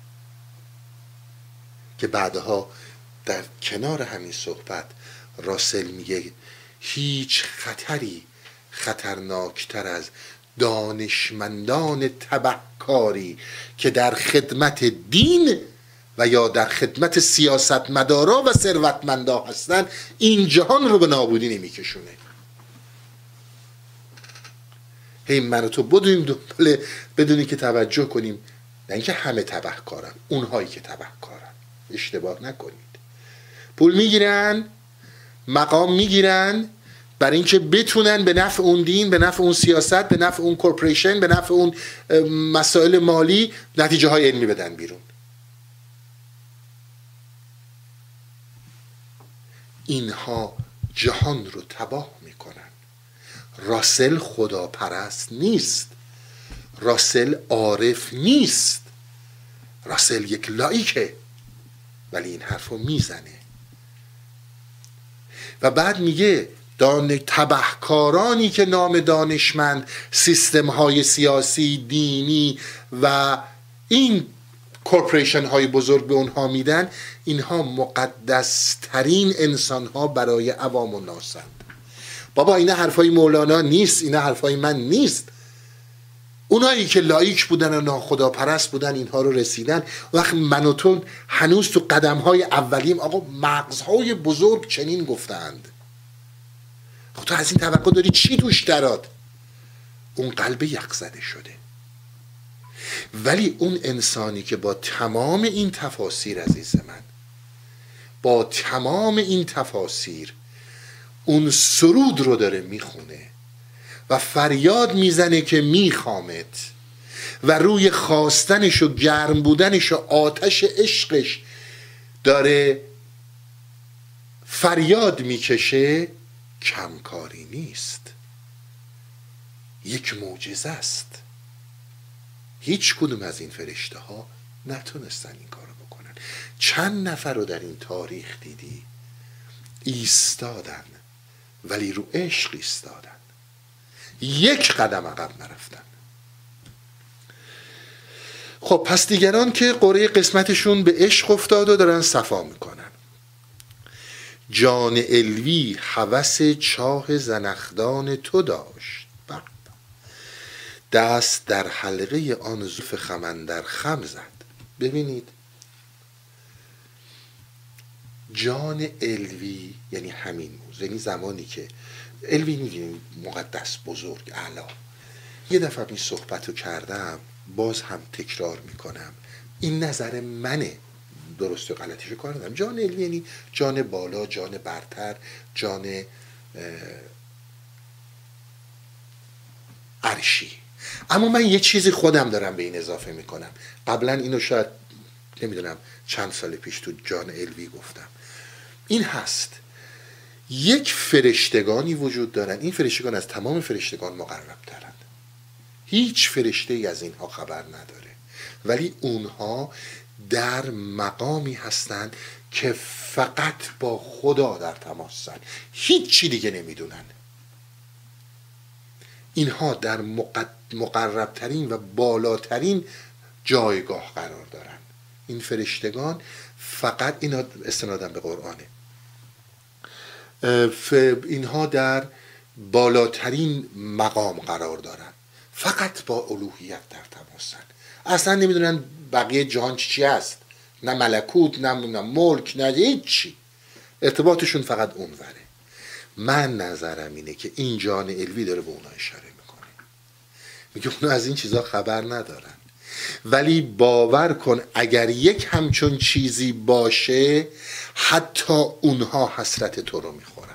که بعدها در کنار همین صحبت راسل میگه هیچ خطری خطرناکتر از دانشمندان تبهکاری که در خدمت دین و یا در خدمت سیاستمدارا و ثروتمندا هستن این جهان رو به نابودی نمیکشونه. هی من و تو بدونیم دنبال، بدونیم که توجه کنیم، نه اینکه همه تبهکارن، اونهایی که تبهکارن، اشتباه نکنید. پول میگیرن، مقام میگیرن برای اینکه بتونن به نفع اون دین، به نفع اون سیاست، به نفع اون کورپوریشن، به نفع اون مسائل مالی نتیجه های علمی بدن بیرون. اینها جهان رو تباه میکنن. راسل خدا پرست نیست، راسل عارف نیست، راسل یک لایکه، ولی این حرف رو میزنه و بعد میگه دان تبهکارانی که نام دانشمند، سیستم های سیاسی، دینی و این کورپوریشن های بزرگ به اونها میدن، اینها مقدس ترین انسان ها برای عوام و ناسند. بابا اینا حرفای مولانا نیست، اینا حرفای من نیست. اونایی که لایک بودن و ناخدا پرست بودن اینها رو رسیدن. وقت من و تو هنوز تو قدم های اولیم، آقا مغزهای بزرگ چنین گفتند. خب تو از این توقع داری چی توش درات؟ اون قلب یخزده شده. ولی اون انسانی که با تمام این تفاسیر، عزیز من، با تمام این تفاسیر اون سرود رو داره میخونه و فریاد میزنه که میخوامت و روی خواستنش و گرم بودنش و آتش عشقش داره فریاد میکشه، کمکاری نیست، یک معجزه است. هیچ کدوم از این فرشته ها نتونستن این کارو بکنن. چند نفر رو در این تاریخ دیدی ایستادن ولی رو عشق ایستادن، یک قدم عقب نرفتن. خب پس دیگران که قرعه قسمتشون به عشق افتاد و دارن صفا میکنن. جان علوی هوس چاه زنخدان تو داشت، دست در حلقه آن زلف خم اندر خم زد. ببینید جان علوی یعنی همین موضوع، یعنی زمانی که علوی میگیم مقدس، بزرگ، اعلی. یه دفعه این صحبت رو کردم، باز هم تکرار میکنم، این نظر منه، درست و غلطیشو کار ندارم. جان علوی یعنی جان بالا، جان برتر، جان عرشی. اما من یه چیزی خودم دارم به این اضافه میکنم. قبلا اینو شاید نمیدونم چند سال پیش تو جان علوی گفتم. این هست یک فرشتگانی وجود دارن، این فرشتگان از تمام فرشتگان مقرب ترن، هیچ فرشته ای از اینها خبر نداره، ولی اونها در مقامی هستن که فقط با خدا در تماسن، هیچ چی دیگه نمیدونن. اینها در مقربترین و بالاترین جایگاه قرار دارن. این فرشتگان فقط، اینا استنادم به قرآنه، اینها در بالاترین مقام قرار دارن، فقط با الوهیت در تماسن، اصلا نمیدونن بقیه جهان چی هست، نه ملکوت، نه ملک، نه هیچی، ارتباطشون فقط اونوره. من نظرم اینه که این جان علوی داره به اونا اشاره میکنه، میگه اونا از این چیزا خبر ندارن، ولی باور کن اگر یک همچون چیزی باشه حتی اونها حسرت تو رو میخورن.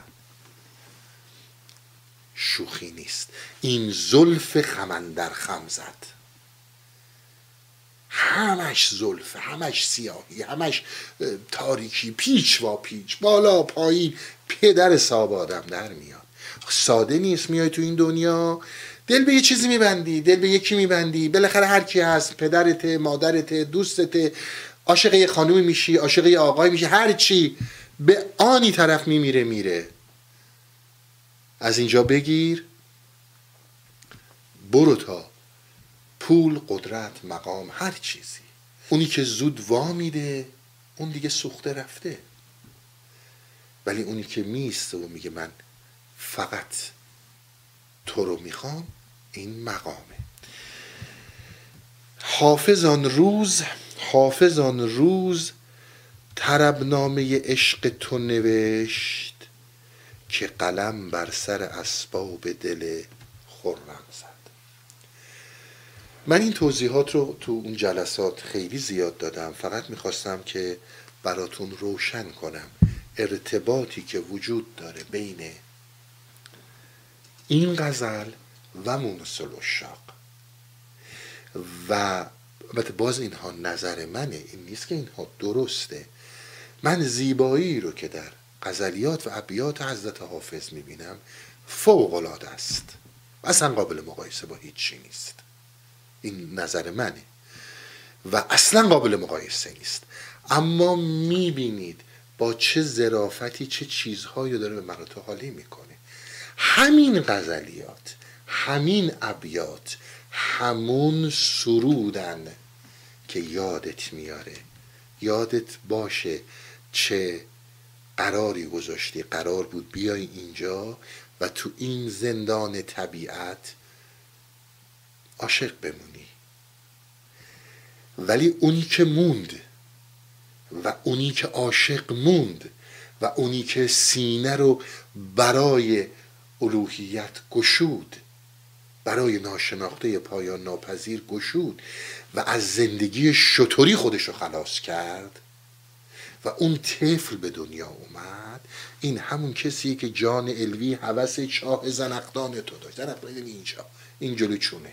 شوخی نیست. این زلف خم اندر خم زد، همش زلفه، همش سیاهی، همش تاریکی، پیچ و پیچ، بالا پایین، پدر صاحب آدم در میاد. ساده نیست. میای تو این دنیا دل به یه چیزی میبندی، دل به یکی میبندی، بالاخره هر کی هست، پدرته، مادرته، دوستته، عاشق یه خانومی میشی، عاشق یه آقای میشی، هر چی به آنی طرف میمیره میره. از اینجا بگیر برو تا پول، قدرت، مقام، هر چیزی. اونی که زود وا میده اون دیگه سوخته رفته، ولی اونی که میسته و میگه من فقط تو رو میخوام، این مقامه. حافظ آن روز حافظ آن روز طربنامه عشق تو نوشت، که قلم بر سر اسباب دل خرم زد. من این توضیحات رو تو اون جلسات خیلی زیاد دادم، فقط میخواستم که براتون روشن کنم ارتباطی که وجود داره بین این غزل و مونس العشاق. و البته باز اینها نظر منه، این نیست که اینها درسته. من زیبایی رو که در غزلیات و ابیات حضرت حافظ میبینم فوق العاده است، اصلا قابل مقایسه با هیچ چی نیست. این نظر منه و اصلا قابل مقایسه نیست. اما میبینید با چه ظرافتی چه چیزهایی داره به مراتب حالی میکنه. همین غزلیات، همین ابیات، همون سرودن که یادت میاره. یادت باشه چه قراری گذاشتی، قرار بود بیای اینجا و تو این زندان طبیعت عاشق بمونی، ولی اونی که موند و اونی که عاشق موند و اونی که سینه رو برای الوهیت گشود، برای ناشناخته پایان ناپذیر گشود و از زندگی شتری خودش رو خلاص کرد و اون طفل به دنیا اومد، این همون کسیه که جان علوی هوس چاه زنخدان تو داشت. زنخدان اینجا، این جلو چونه،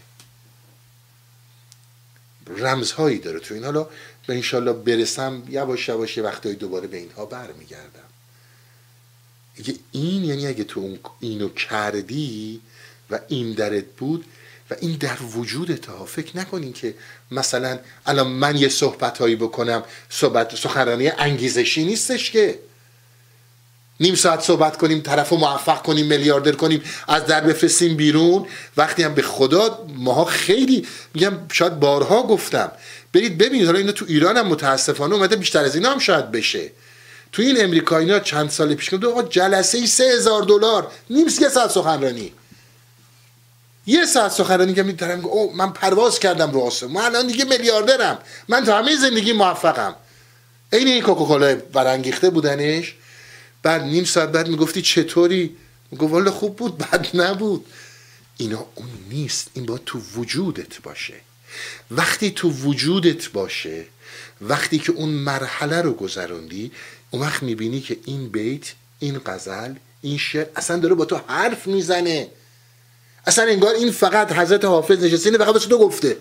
رمزهایی داره تو این. حالا به انشالله برسم یواش یواش وقتایی دوباره به اینها برمیگردم. اگه این یعنی اگه تو اون اینو کردی و این درت بود و این در وجودت ها، فکر نکنین که مثلا الان من یه صحبت هایی بکنم صحبت سخنرانی انگیزشی نیستش که نیم ساعت صحبت کنیم طرف رو موفق کنیم میلیاردر کنیم از در بفرستیم بیرون. وقتی هم به خدا ماها خیلی میگم، شاید بارها گفتم برید ببینید، حالا اینا تو ایران هم متاسفانه اومده، بیشتر از اینا هم شاید بشه. تو این امریکایی‌ها چند سال پیش گفتن آقا جلسه ای سه هزار دلار، نیم ساعت سخنرانی، یه ساعت سخنرانی که می‌دارم او من پرواز کردم رو آسمون، من الان دیگه میلیاردرم، من تو همه زندگی موفقم. عین این کوکاکولا برانگیخته بودنش. بعد نیم ساعت بعد میگفتی چطوری؟ میگفت والا خوب بود، بد نبود. اینا اون نیست، این باید تو وجودت باشه. وقتی تو وجودت باشه، وقتی که اون مرحله رو گذروندی، اون وقت میبینی که این بیت، این غزل، این شعر اصلا داره با تو حرف میزنه. اصلا انگار این فقط حضرت حافظ نشسته، اینه فقط واسه تو گفته.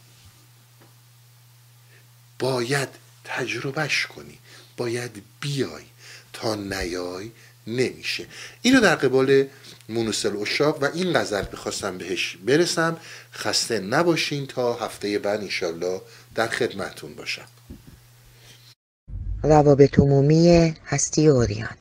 باید تجربهش کنی، باید بیای، تا نیای نمیشه. اینو در قبال مونس العشاق و این غزل بخواستم بهش برسم. خسته نباشین، تا هفته بعد انشالله در خدمتون باشم. روابط عمومی هستی عریان.